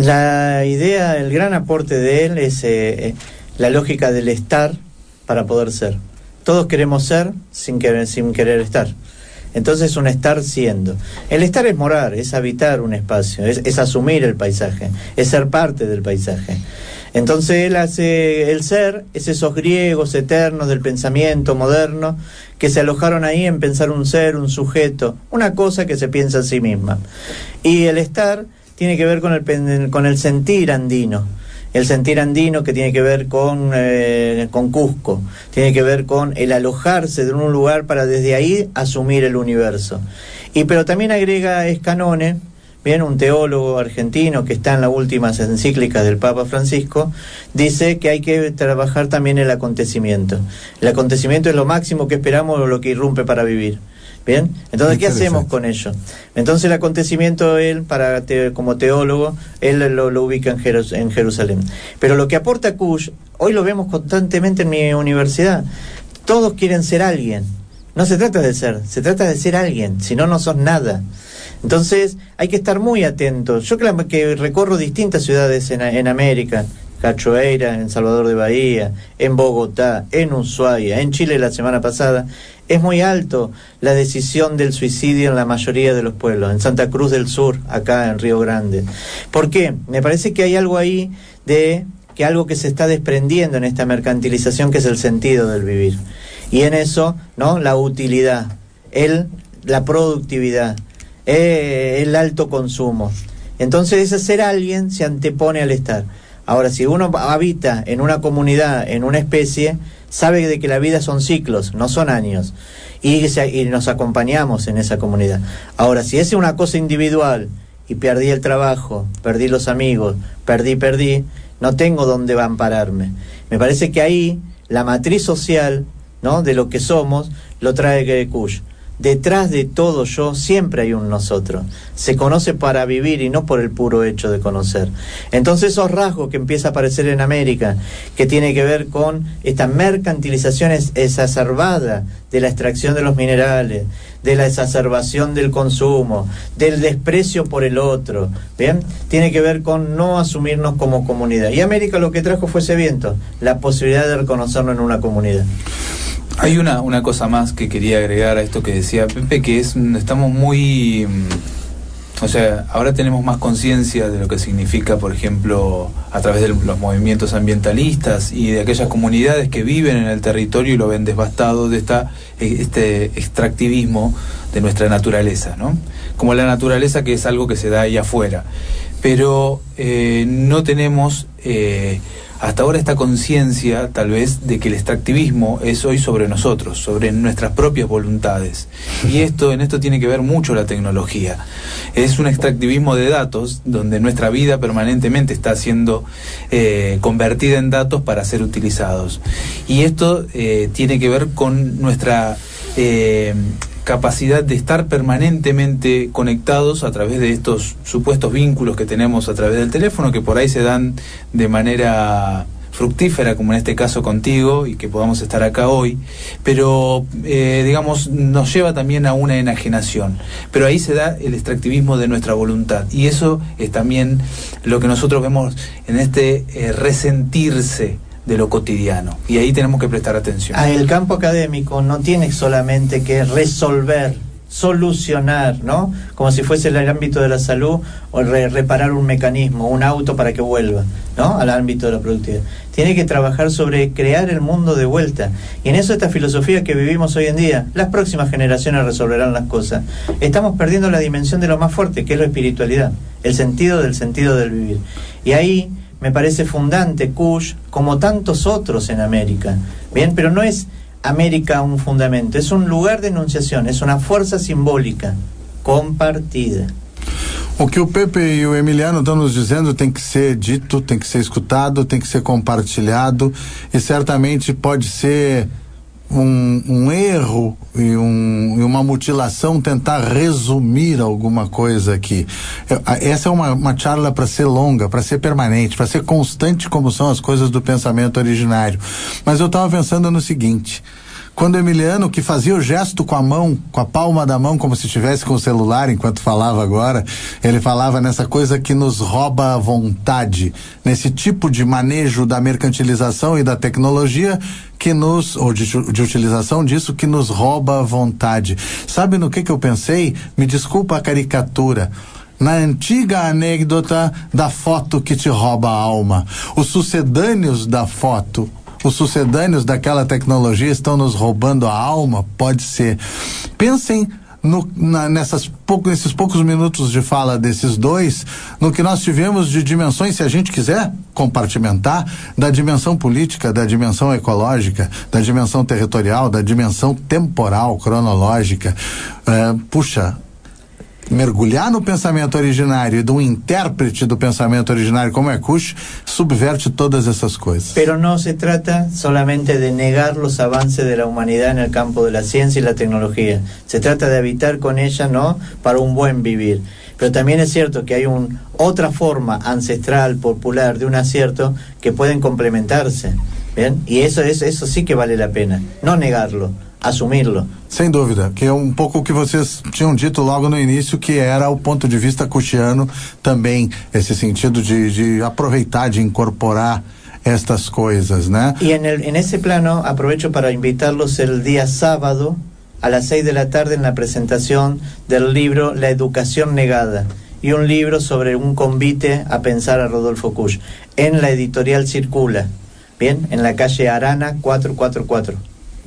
La idea, el gran aporte de él es eh, la lógica del estar para poder ser. Todos queremos ser sin querer, sin querer estar. Entonces un estar siendo. El estar es morar, es habitar un espacio, es, es asumir el paisaje, es ser parte del paisaje. Entonces él hace el ser, es esos griegos eternos del pensamiento moderno que se alojaron ahí en pensar un ser, un sujeto, una cosa que se piensa a sí misma. Y el estar tiene que ver con el, con el sentir andino. El sentir andino que tiene que ver con, eh, con Cusco, tiene que ver con el alojarse de un lugar para desde ahí asumir el universo. Y pero también agrega Scanone, bien, un teólogo argentino que está en las últimas encíclicas del Papa Francisco, dice que hay que trabajar también el acontecimiento. El acontecimiento es lo máximo que esperamos o lo que irrumpe para vivir. Bien, entonces ¿qué hacemos con ello? Entonces el acontecimiento, él para te, como teólogo, él lo, lo ubica en, Jerus, en Jerusalén. Pero lo que aporta Kush, hoy lo vemos constantemente en mi universidad. Todos quieren ser alguien. No se trata de ser, se trata de ser alguien, si no, no sos nada. Entonces hay que estar muy atentos. Yo que, que recorro distintas ciudades en, en América, Cachoeira, en Salvador de Bahía, en Bogotá, en Ushuaia, en Chile la semana pasada, es muy alto la decisión del suicidio en la mayoría de los pueblos, en Santa Cruz del Sur, acá en Río Grande. ¿Por qué? Me parece que hay algo ahí de que algo que se está desprendiendo en esta mercantilización, que es el sentido del vivir. Y en eso, ¿no? La utilidad, el, la productividad, eh, el alto consumo. Entonces ese ser alguien se antepone al estar. Ahora, si uno habita en una comunidad, en una especie, sabe de que la vida son ciclos, no son años, y, se, y nos acompañamos en esa comunidad. Ahora, si es una cosa individual, y perdí el trabajo, perdí los amigos, perdí, perdí, no tengo dónde ampararme. Me parece que ahí la matriz social, ¿no?, de lo que somos, lo trae Kush. Detrás de todo yo siempre hay un nosotros. Se conoce para vivir y no por el puro hecho de conocer. Entonces esos rasgos que empieza a aparecer en América, que tiene que ver con esta mercantilización exacerbada de la extracción de los minerales, de la exacerbación del consumo, del desprecio por el otro, ¿bien? Tiene que ver con no asumirnos como comunidad. Y América lo que trajo fue ese viento, la posibilidad de reconocernos en una comunidad. Hay una, una cosa más que quería agregar a esto que decía Pepe, que es, estamos muy, o sea, ahora tenemos más conciencia de lo que significa, por ejemplo, a través de los movimientos ambientalistas y de aquellas comunidades que viven en el territorio y lo ven devastado, de esta, este extractivismo de nuestra naturaleza, ¿no? Como la naturaleza, que es algo que se da ahí afuera. Pero eh, no tenemos... Eh, hasta ahora esta conciencia, tal vez, de que el extractivismo es hoy sobre nosotros, sobre nuestras propias voluntades. Y esto, en esto tiene que ver mucho la tecnología. Es un extractivismo de datos, donde nuestra vida permanentemente está siendo eh, convertida en datos para ser utilizados. Y esto eh, tiene que ver con nuestra... Eh, capacidad de estar permanentemente conectados a través de estos supuestos vínculos que tenemos a través del teléfono, que por ahí se dan de manera fructífera, como en este caso contigo, y que podamos estar acá hoy, pero eh, digamos, nos lleva también a una enajenación, pero ahí se da el extractivismo de nuestra voluntad, y eso es también lo que nosotros vemos en este eh, resentirse de lo cotidiano, y ahí tenemos que prestar atención. Ah, el campo académico no tiene solamente que resolver, solucionar, ¿no? Como si fuese el ámbito de la salud, o re reparar un mecanismo, un auto para que vuelva, ¿no?, al ámbito de la productividad. Tiene que trabajar sobre crear el mundo de vuelta, y en eso esta filosofía que vivimos hoy en día, las próximas generaciones resolverán las cosas. Estamos perdiendo la dimensión de lo más fuerte, que es la espiritualidad, el sentido del sentido del vivir, y ahí me parece fundante Kush, como tantos otros en América, bien, pero no es América un fundamento, es un lugar de enunciación, es una fuerza simbólica compartida. O que o Pepe e o Emiliano estão nos dizendo tem que ser dito, tem que ser escutado, tem que ser compartilhado, e certamente pode ser um, um erro e, um, e uma mutilação tentar resumir alguma coisa aqui. Eu, essa é uma, uma charla para ser longa, para ser permanente, para ser constante, como são as coisas do pensamento originário. Mas eu estava pensando no seguinte: quando o Emiliano, que fazia o gesto com a mão, com a palma da mão, como se estivesse com o celular enquanto falava agora, ele falava nessa coisa que nos rouba a vontade, nesse tipo de manejo da mercantilização e da tecnologia que nos, ou de, de utilização disso, que nos rouba a vontade. Sabe no que que eu pensei? Me desculpa a caricatura. Na antiga anedota da foto que te rouba a alma. Os sucedâneos da foto, os sucedâneos daquela tecnologia estão nos roubando a alma? Pode ser. Pensem no, na, nessas pouco, nesses poucos minutos de fala desses dois, no que nós tivemos de dimensões, se a gente quiser compartimentar, da dimensão política, da dimensão ecológica, da dimensão territorial, da dimensão temporal, cronológica. Uh, puxa, mergulhar no pensamento originário e do intérprete do pensamento originário como é Kush subverte todas essas coisas. Pero no se trata solamente de negar los avances de la humanidad en el campo de la ciencia y la tecnología. Se trata de habitar con ella, ¿no?, para un buen vivir. Pero también es cierto que hay un, otra forma ancestral, popular, de un acierto que pueden complementarse. ¿Bien? Y eso, es, eso sí que vale la pena. No negarlo, assumirlo. Sem dúvida, que é um pouco o que vocês tinham dito logo no início, que era o ponto de vista kushiano também, esse sentido de, de aproveitar, de incorporar estas coisas, né? Y en, el, en ese plano aprovecho para invitarlos el día sábado a las seis de la tarde en la presentación del libro La Educación Negada, y un libro sobre un convite a pensar a Rodolfo Kusch, en la editorial Circula, bien, en la calle Arana quatrocentos e quarenta e quatro.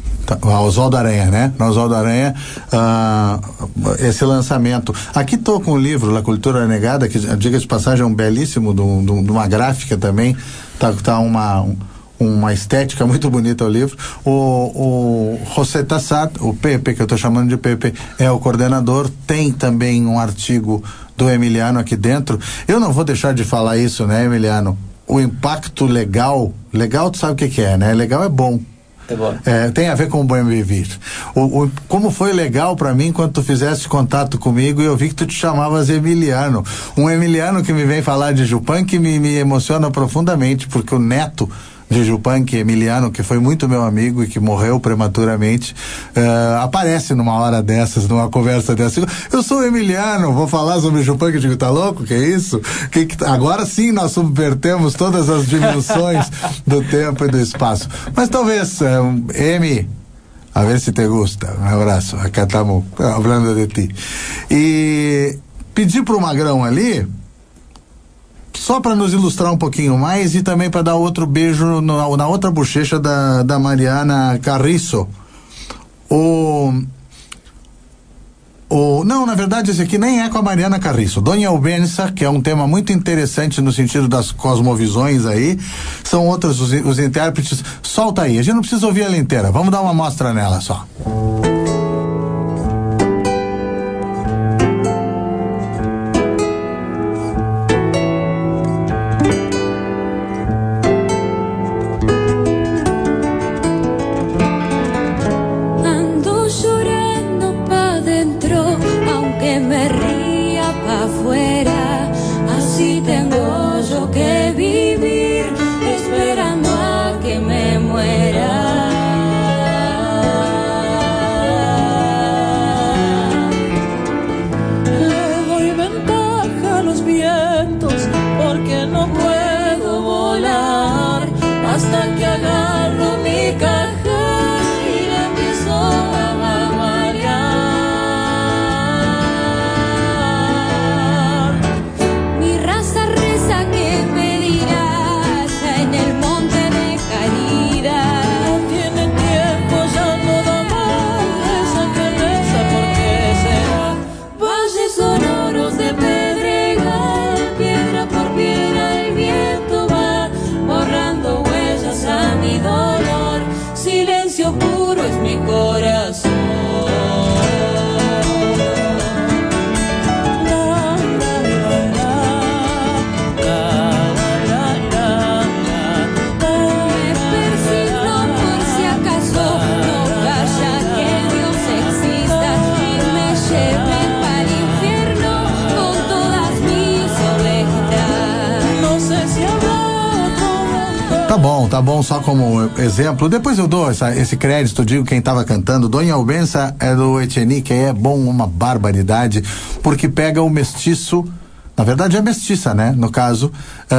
A Oswaldo Aranha, né? Na Oswaldo Aranha, uh, esse lançamento. Aqui estou com o livro La Cultura Negada, que, diga de passagem, é um belíssimo, de uma gráfica também, tá, tá uma, um, uma estética muito bonita o livro. O, o José Tassat, o Pepe, que eu estou chamando de Pepe, é o coordenador, tem também um artigo do Emiliano aqui dentro. Eu não vou deixar de falar isso, né, Emiliano? O impacto legal, legal tu sabe o que que é, né? Legal é bom. É, tem a ver com o bem viver. O, o, como foi legal para mim quando tu fizeste contato comigo e eu vi que tu te chamavas Emiliano. Um Emiliano que me vem falar de Jupan, que me, me emociona profundamente, porque o neto de Jupan, que Emiliano, que foi muito meu amigo e que morreu prematuramente, uh, aparece numa hora dessas, numa conversa dessas. Eu sou Emiliano, vou falar sobre Jupan, que eu digo, tá louco? Que isso? Que, que, agora sim nós subvertemos todas as dimensões do tempo e do espaço. Mas talvez, um, Emi, a ver se te gusta. Um abraço, acá estamos falando de ti. E pedir pro Magrão ali, só para nos ilustrar um pouquinho mais e também para dar outro beijo no, na outra bochecha da, da Mariana Carriço. O, o, não, na verdade esse aqui nem é com a Mariana Carriço. Dona Ubença, que é um tema muito interessante no sentido das cosmovisões aí, são outros os, os intérpretes. Solta aí, a gente não precisa ouvir ela inteira, vamos dar uma amostra nela só. Esperando a que me muera. Tá bom, tá bom, só como exemplo. Depois eu dou essa, esse crédito, digo quem estava cantando. Dona Albença é do Etienne, que é bom, uma barbaridade, porque pega o mestiço, na verdade é mestiça, né? No caso,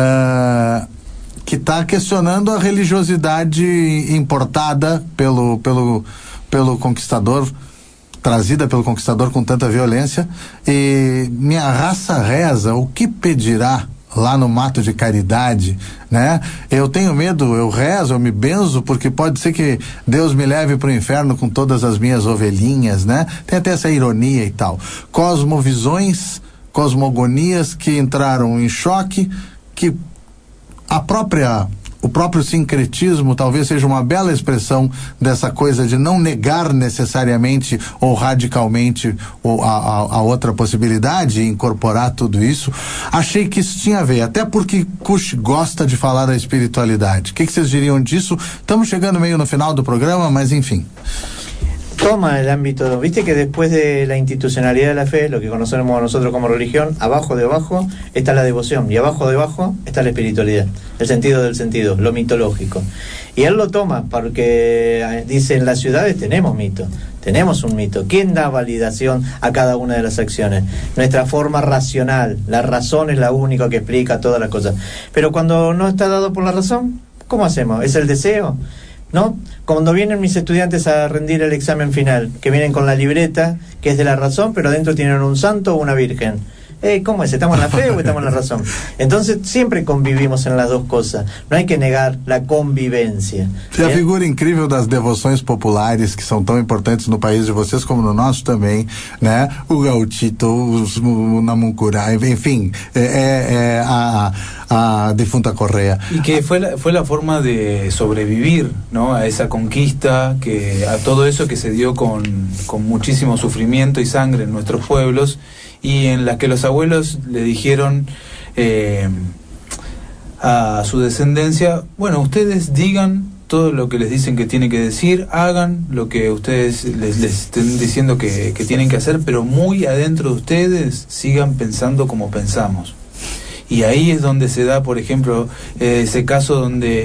uh, que está questionando a religiosidade importada pelo, pelo, pelo conquistador, trazida pelo conquistador com tanta violência. E minha raça reza, o que pedirá lá no mato de caridade, né? Eu tenho medo, eu rezo, eu me benzo, porque pode ser que Deus me leve para o inferno com todas as minhas ovelhinhas, né? Tem até essa ironia e tal. Cosmovisões, cosmogonias que entraram em choque, que a própria o próprio sincretismo talvez seja uma bela expressão dessa coisa de não negar necessariamente ou radicalmente ou a, a, a outra possibilidade e incorporar tudo isso. Achei que isso tinha a ver, até porque Kush gosta de falar da espiritualidade. O que, que vocês diriam disso? Estamos chegando meio no final do programa, mas enfim. Toma el ámbito, viste que después de la institucionalidad de la fe, lo que conocemos nosotros como religión, abajo de abajo está la devoción y abajo de abajo está la espiritualidad, el sentido del sentido, lo mitológico. Y él lo toma porque dice, en las ciudades tenemos mito, tenemos un mito. ¿Quién da validación a cada una de las acciones? Nuestra forma racional, la razón es la única que explica todas las cosas. Pero cuando no está dado por la razón, ¿cómo hacemos? ¿Es el deseo? ¿No? Cuando vienen mis estudiantes a rendir el examen final, que vienen con la libreta, que es de la razón, pero adentro tienen un santo o una virgen. Eh, ¿Cómo es? ¿Estamos en la fe o estamos en la razón? Entonces siempre convivimos en las dos cosas. No hay que negar la convivência. E a figura incrível das devoções populares, que são tão importantes no país de vocês como no nosso também, né? O gauchito, os, o namuncurá, enfim, é, é a, a defunta Correa. Y que fue la, fue la forma de sobrevivir, ¿no? A esa conquista, que a todo eso que se dio con, con muchísimo sufrimiento y sangre en nuestros pueblos, y en la que los abuelos le dijeron eh, a su descendencia, bueno, ustedes digan todo lo que les dicen que tienen que decir, hagan lo que ustedes les, les estén diciendo que, que tienen que hacer, pero muy adentro de ustedes sigan pensando como pensamos. Y ahí es donde se da, por ejemplo, eh, ese caso donde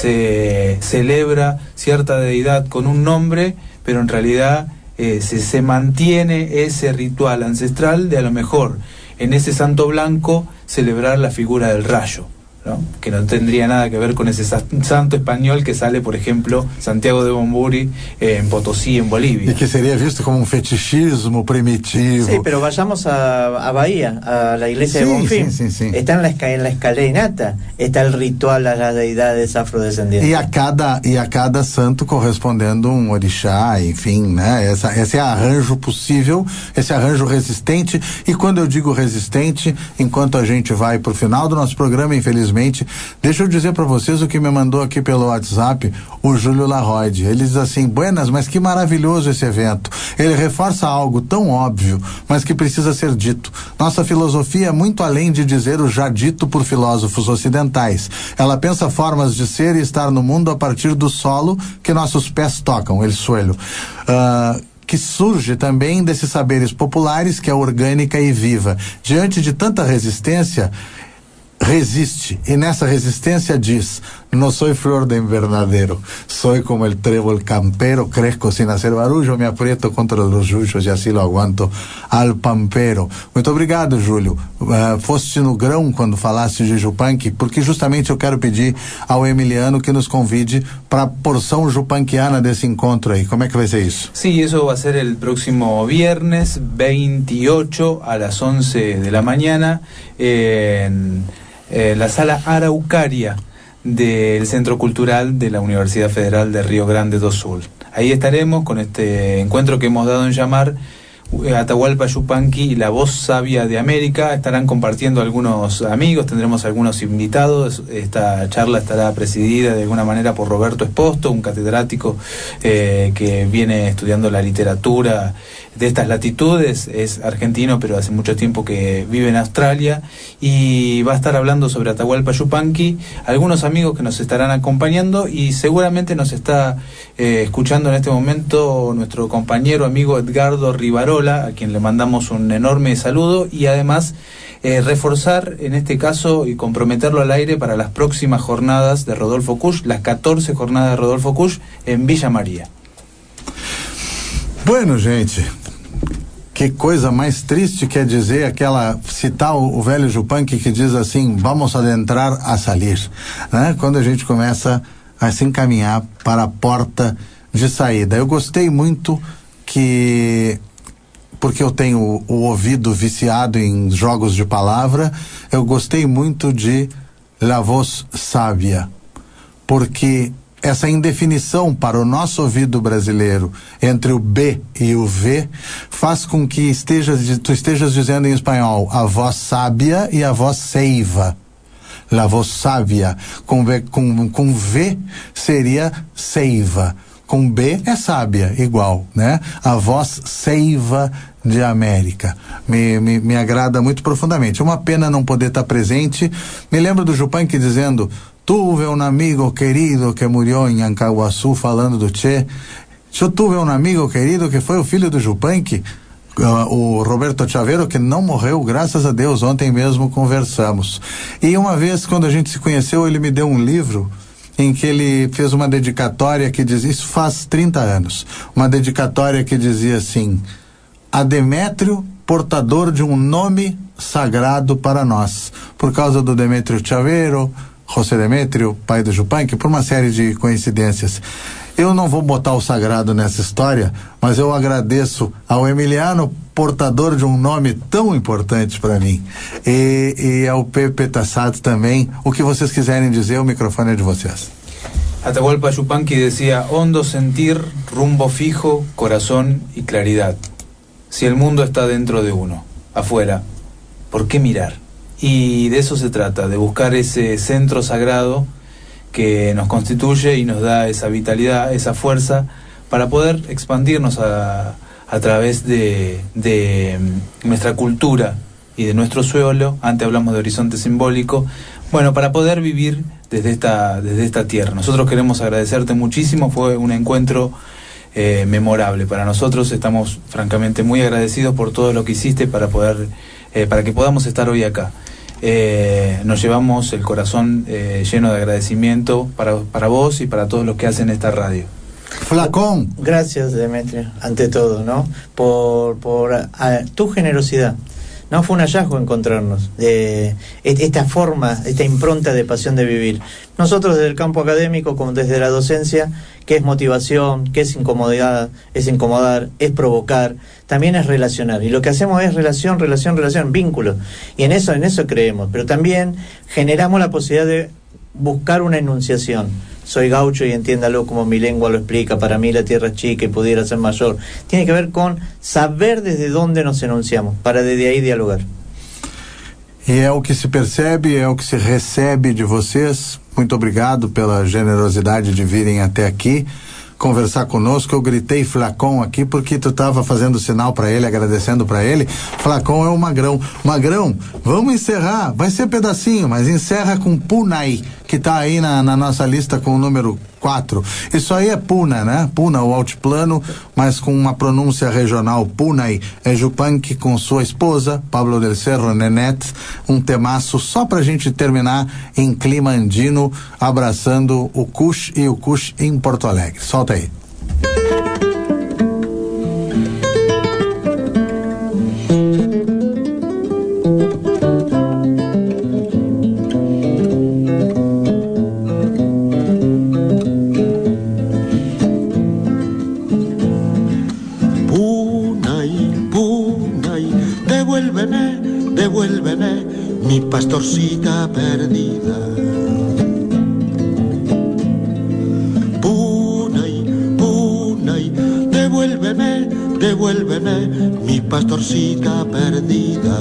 se celebra cierta deidad con un nombre, pero en realidad Eh, se, se mantiene ese ritual ancestral de a lo mejor en ese santo blanco celebrar la figura del rayo, ¿no? Que no tendría nada que ver con ese santo español que sale, por ejemplo, Santiago de Bomburi eh, en Potosí, en Bolivia. Y que sería visto como un fetichismo primitivo. Sí, pero vayamos a, a Bahía, a la iglesia sí, de Bonfim. Sí, sí, sí. Está en la, en la escalinata, está el ritual a las deidades afrodescendientes. E a cada, e a cada santo correspondendo um orixá, enfim, né? Essa, esse é arranjo possível, esse arranjo resistente. E quando eu digo resistente, enquanto a gente vai pro final do nosso programa, infelizmente, deixa eu dizer para vocês o que me mandou aqui pelo WhatsApp o Júlio Larroide. Ele diz assim: buenas, mas que maravilhoso esse evento. Ele reforça algo tão óbvio, mas que precisa ser dito. Nossa filosofia é muito além de dizer o já dito por filósofos ocidentais. Ela pensa formas de ser e estar no mundo a partir do solo que nossos pés tocam, el suelo. Uh, que surge também desses saberes populares, que é orgânica e viva. Diante de tanta resistência, resiste, e nessa resistência diz: no soy flor de invernadero, soy como el trébol campero, crezco sin hacer barulho, me aprieto contra los yuyos e assim lo aguanto al pampero. Muito obrigado, Júlio. Uh, foste no grão quando falaste de Yupanqui, porque justamente eu quero pedir ao Emiliano que nos convide para a porção jupanquiana desse encontro aí. Como é que vai ser isso? Sí, eso va a ser el próximo viernes veintiocho a las once de la mañana en eh, la sala Araucaria del Centro Cultural de la Universidad Federal de Río Grande do Sul. Ahí estaremos con este encuentro que hemos dado en llamar Atahualpa Yupanqui y la voz sabia de América. Estarán compartiendo algunos amigos, tendremos algunos invitados. Esta charla estará presidida de alguna manera por Roberto Esposto, un catedrático eh, que viene estudiando la literatura de estas latitudes, es argentino pero hace mucho tiempo que vive en Australia, y va a estar hablando sobre Atahualpa Yupanqui, algunos amigos que nos estarán acompañando, y seguramente nos está eh, escuchando en este momento nuestro compañero amigo Edgardo Rivarola, a quien le mandamos un enorme saludo, y además eh, reforzar en este caso y comprometerlo al aire para las próximas jornadas de Rodolfo Kusch, las catorce jornadas de Rodolfo Kusch en Villa María. Bueno, gente, que coisa mais triste quer dizer aquela, citar o, o velho Yupanqui que diz assim, vamos adentrar a salir, né? Quando a gente começa a se encaminhar para a porta de saída. Eu gostei muito que, porque eu tenho o, o ouvido viciado em jogos de palavra, eu gostei muito de La Voz Sábia, porque essa indefinição para o nosso ouvido brasileiro entre o B e o V faz com que estejas, tu estejas dizendo em espanhol a voz sábia e a voz seiva. La voz sábia. Com, com, com V seria seiva. Com B é sábia, igual, né? A voz seiva de América. Me, me, me agrada muito profundamente. Uma pena não poder estar presente. Me lembro do Yupanqui dizendo: tuve um amigo querido que murió em Ancaguaçu, falando do Che. Eu tuve um amigo querido que foi o filho do Yupanqui, uh, o Roberto Chaveiro, que não morreu, graças a Deus. Ontem mesmo conversamos. E uma vez, quando a gente se conheceu, ele me deu um livro em que ele fez uma dedicatória que dizia, isso faz trinta anos, uma dedicatória que dizia assim: a Demétrio, portador de um nome sagrado para nós, por causa do Demétrio Chaveiro, José Demétrio, pai do Yupanqui, por uma série de coincidências. Eu não vou botar o sagrado nessa história, mas eu agradeço ao Emiliano, portador de um nome tão importante para mim, e, e ao Pepe Tassat também. O que vocês quiserem dizer, o microfone é de vocês. Atahualpa Yupanqui decía: hondo sentir, rumbo fijo, corazón y claridad. Si el mundo está dentro de uno, afuera, ¿por qué mirar? Y de eso se trata, de buscar ese centro sagrado que nos constituye y nos da esa vitalidad, esa fuerza para poder expandirnos a, a través de, de nuestra cultura y de nuestro suelo. Antes hablamos de horizonte simbólico. Bueno, para poder vivir desde esta, desde esta tierra. Nosotros queremos agradecerte muchísimo, fue un encuentro eh, memorable para nosotros. Estamos francamente muy agradecidos por todo lo que hiciste para poder, eh, para que podamos estar hoy acá. Eh, nos llevamos el corazón eh, lleno de agradecimiento para, para vos y para todos los que hacen esta radio. Flacón. Gracias, Demetrio, ante todo, ¿no? Por, por a, tu generosidad. No, fue un hallazgo encontrarnos, de esta forma, esta impronta de pasión de vivir. Nosotros desde el campo académico, como desde la docencia, que es motivación, que es incomodidad, es incomodar, es provocar, también es relacionar. Y lo que hacemos es relación, relación, relación, vínculo. Y en eso, en eso creemos. Pero también generamos la posibilidad de buscar una enunciación. Soy gaucho y entiéndalo como mi lengua lo explica, para mí la tierra es chica y pudiera ser mayor. Tiene que ver con saber desde dónde nos enunciamos, para desde ahí dialogar. E é o que se percebe, é o que se recebe de vocês. Muito obrigado pela generosidade de virem até aqui conversar conosco. Eu gritei Flacon aqui porque tu estava fazendo sinal para ele, agradecendo para ele. Flacon é o Magrão. Magrão, vamos encerrar, vai ser pedacinho, mas encerra com Punai, que está aí na, na nossa lista com o número quatro. Isso aí é Puna, né? Puna, o altiplano, mas com uma pronúncia regional. Punai é Yupanqui com sua esposa, Pablo del Cerro Nenete, um temaço só pra gente terminar em clima andino, abraçando o Kusch e o Kusch em Porto Alegre. Solta aí. Devuélveme mi pastorcita perdida. Punay, Punay, devuélveme, devuélveme mi pastorcita perdida.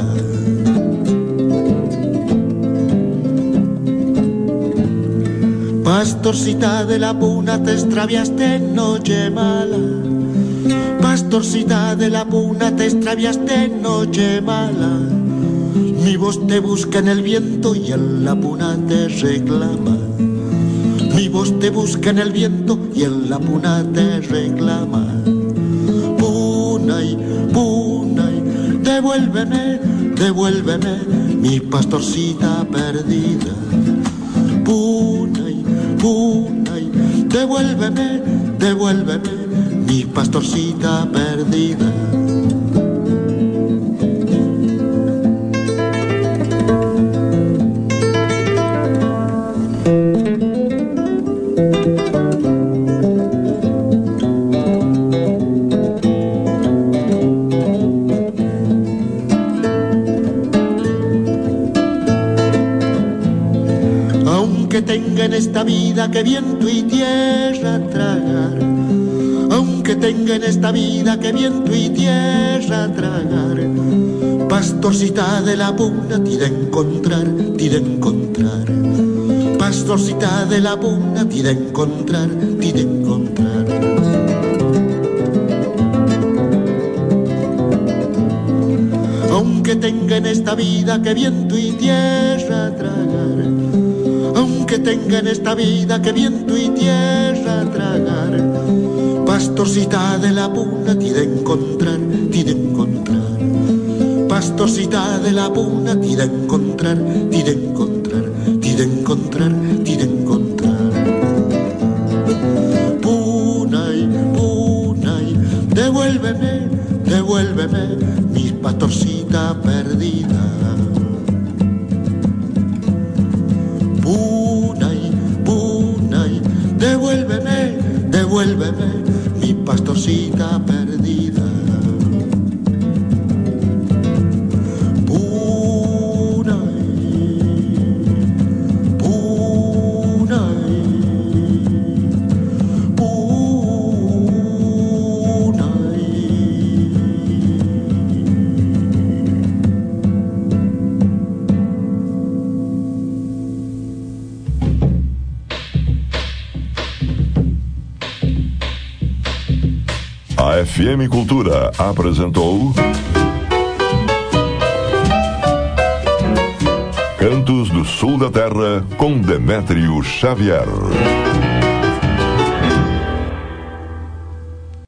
Pastorcita de la puna, te extraviaste noche mala. Pastorcita de la puna, te extraviaste noche mala. Mi voz te busca en el viento y en la puna te reclama. Mi voz te busca en el viento y en la puna te reclama. Punay, Punay, devuélveme, devuélveme mi pastorcita perdida. Punay, punay, devuélveme, devuélveme mi pastorcita perdida. Tenga en esta vida que viento y tierra tragar, aunque tenga en esta vida que viento y tierra tragar, pastorcita de la puna te de encontrar, te de encontrar, pastorcita de la puna te de encontrar, te de encontrar. Aunque tenga en esta vida que viento y tierra tragar, aunque tenga en esta vida que viento y tierra tragar, pastorcita de la puna te de encontrar, te de encontrar, pastorcita de la puna te de encontrar, te de encontrar, te de encontrar, te de encontrar. Punay, punay, devuélveme, devuélveme mi pastorcita perdida. Devuélveme, devuélveme mi pastorcita perdida. Punay, punay, punay. A F M Cultura apresentou Cantos do Sul da Terra com Demétrio Xavier.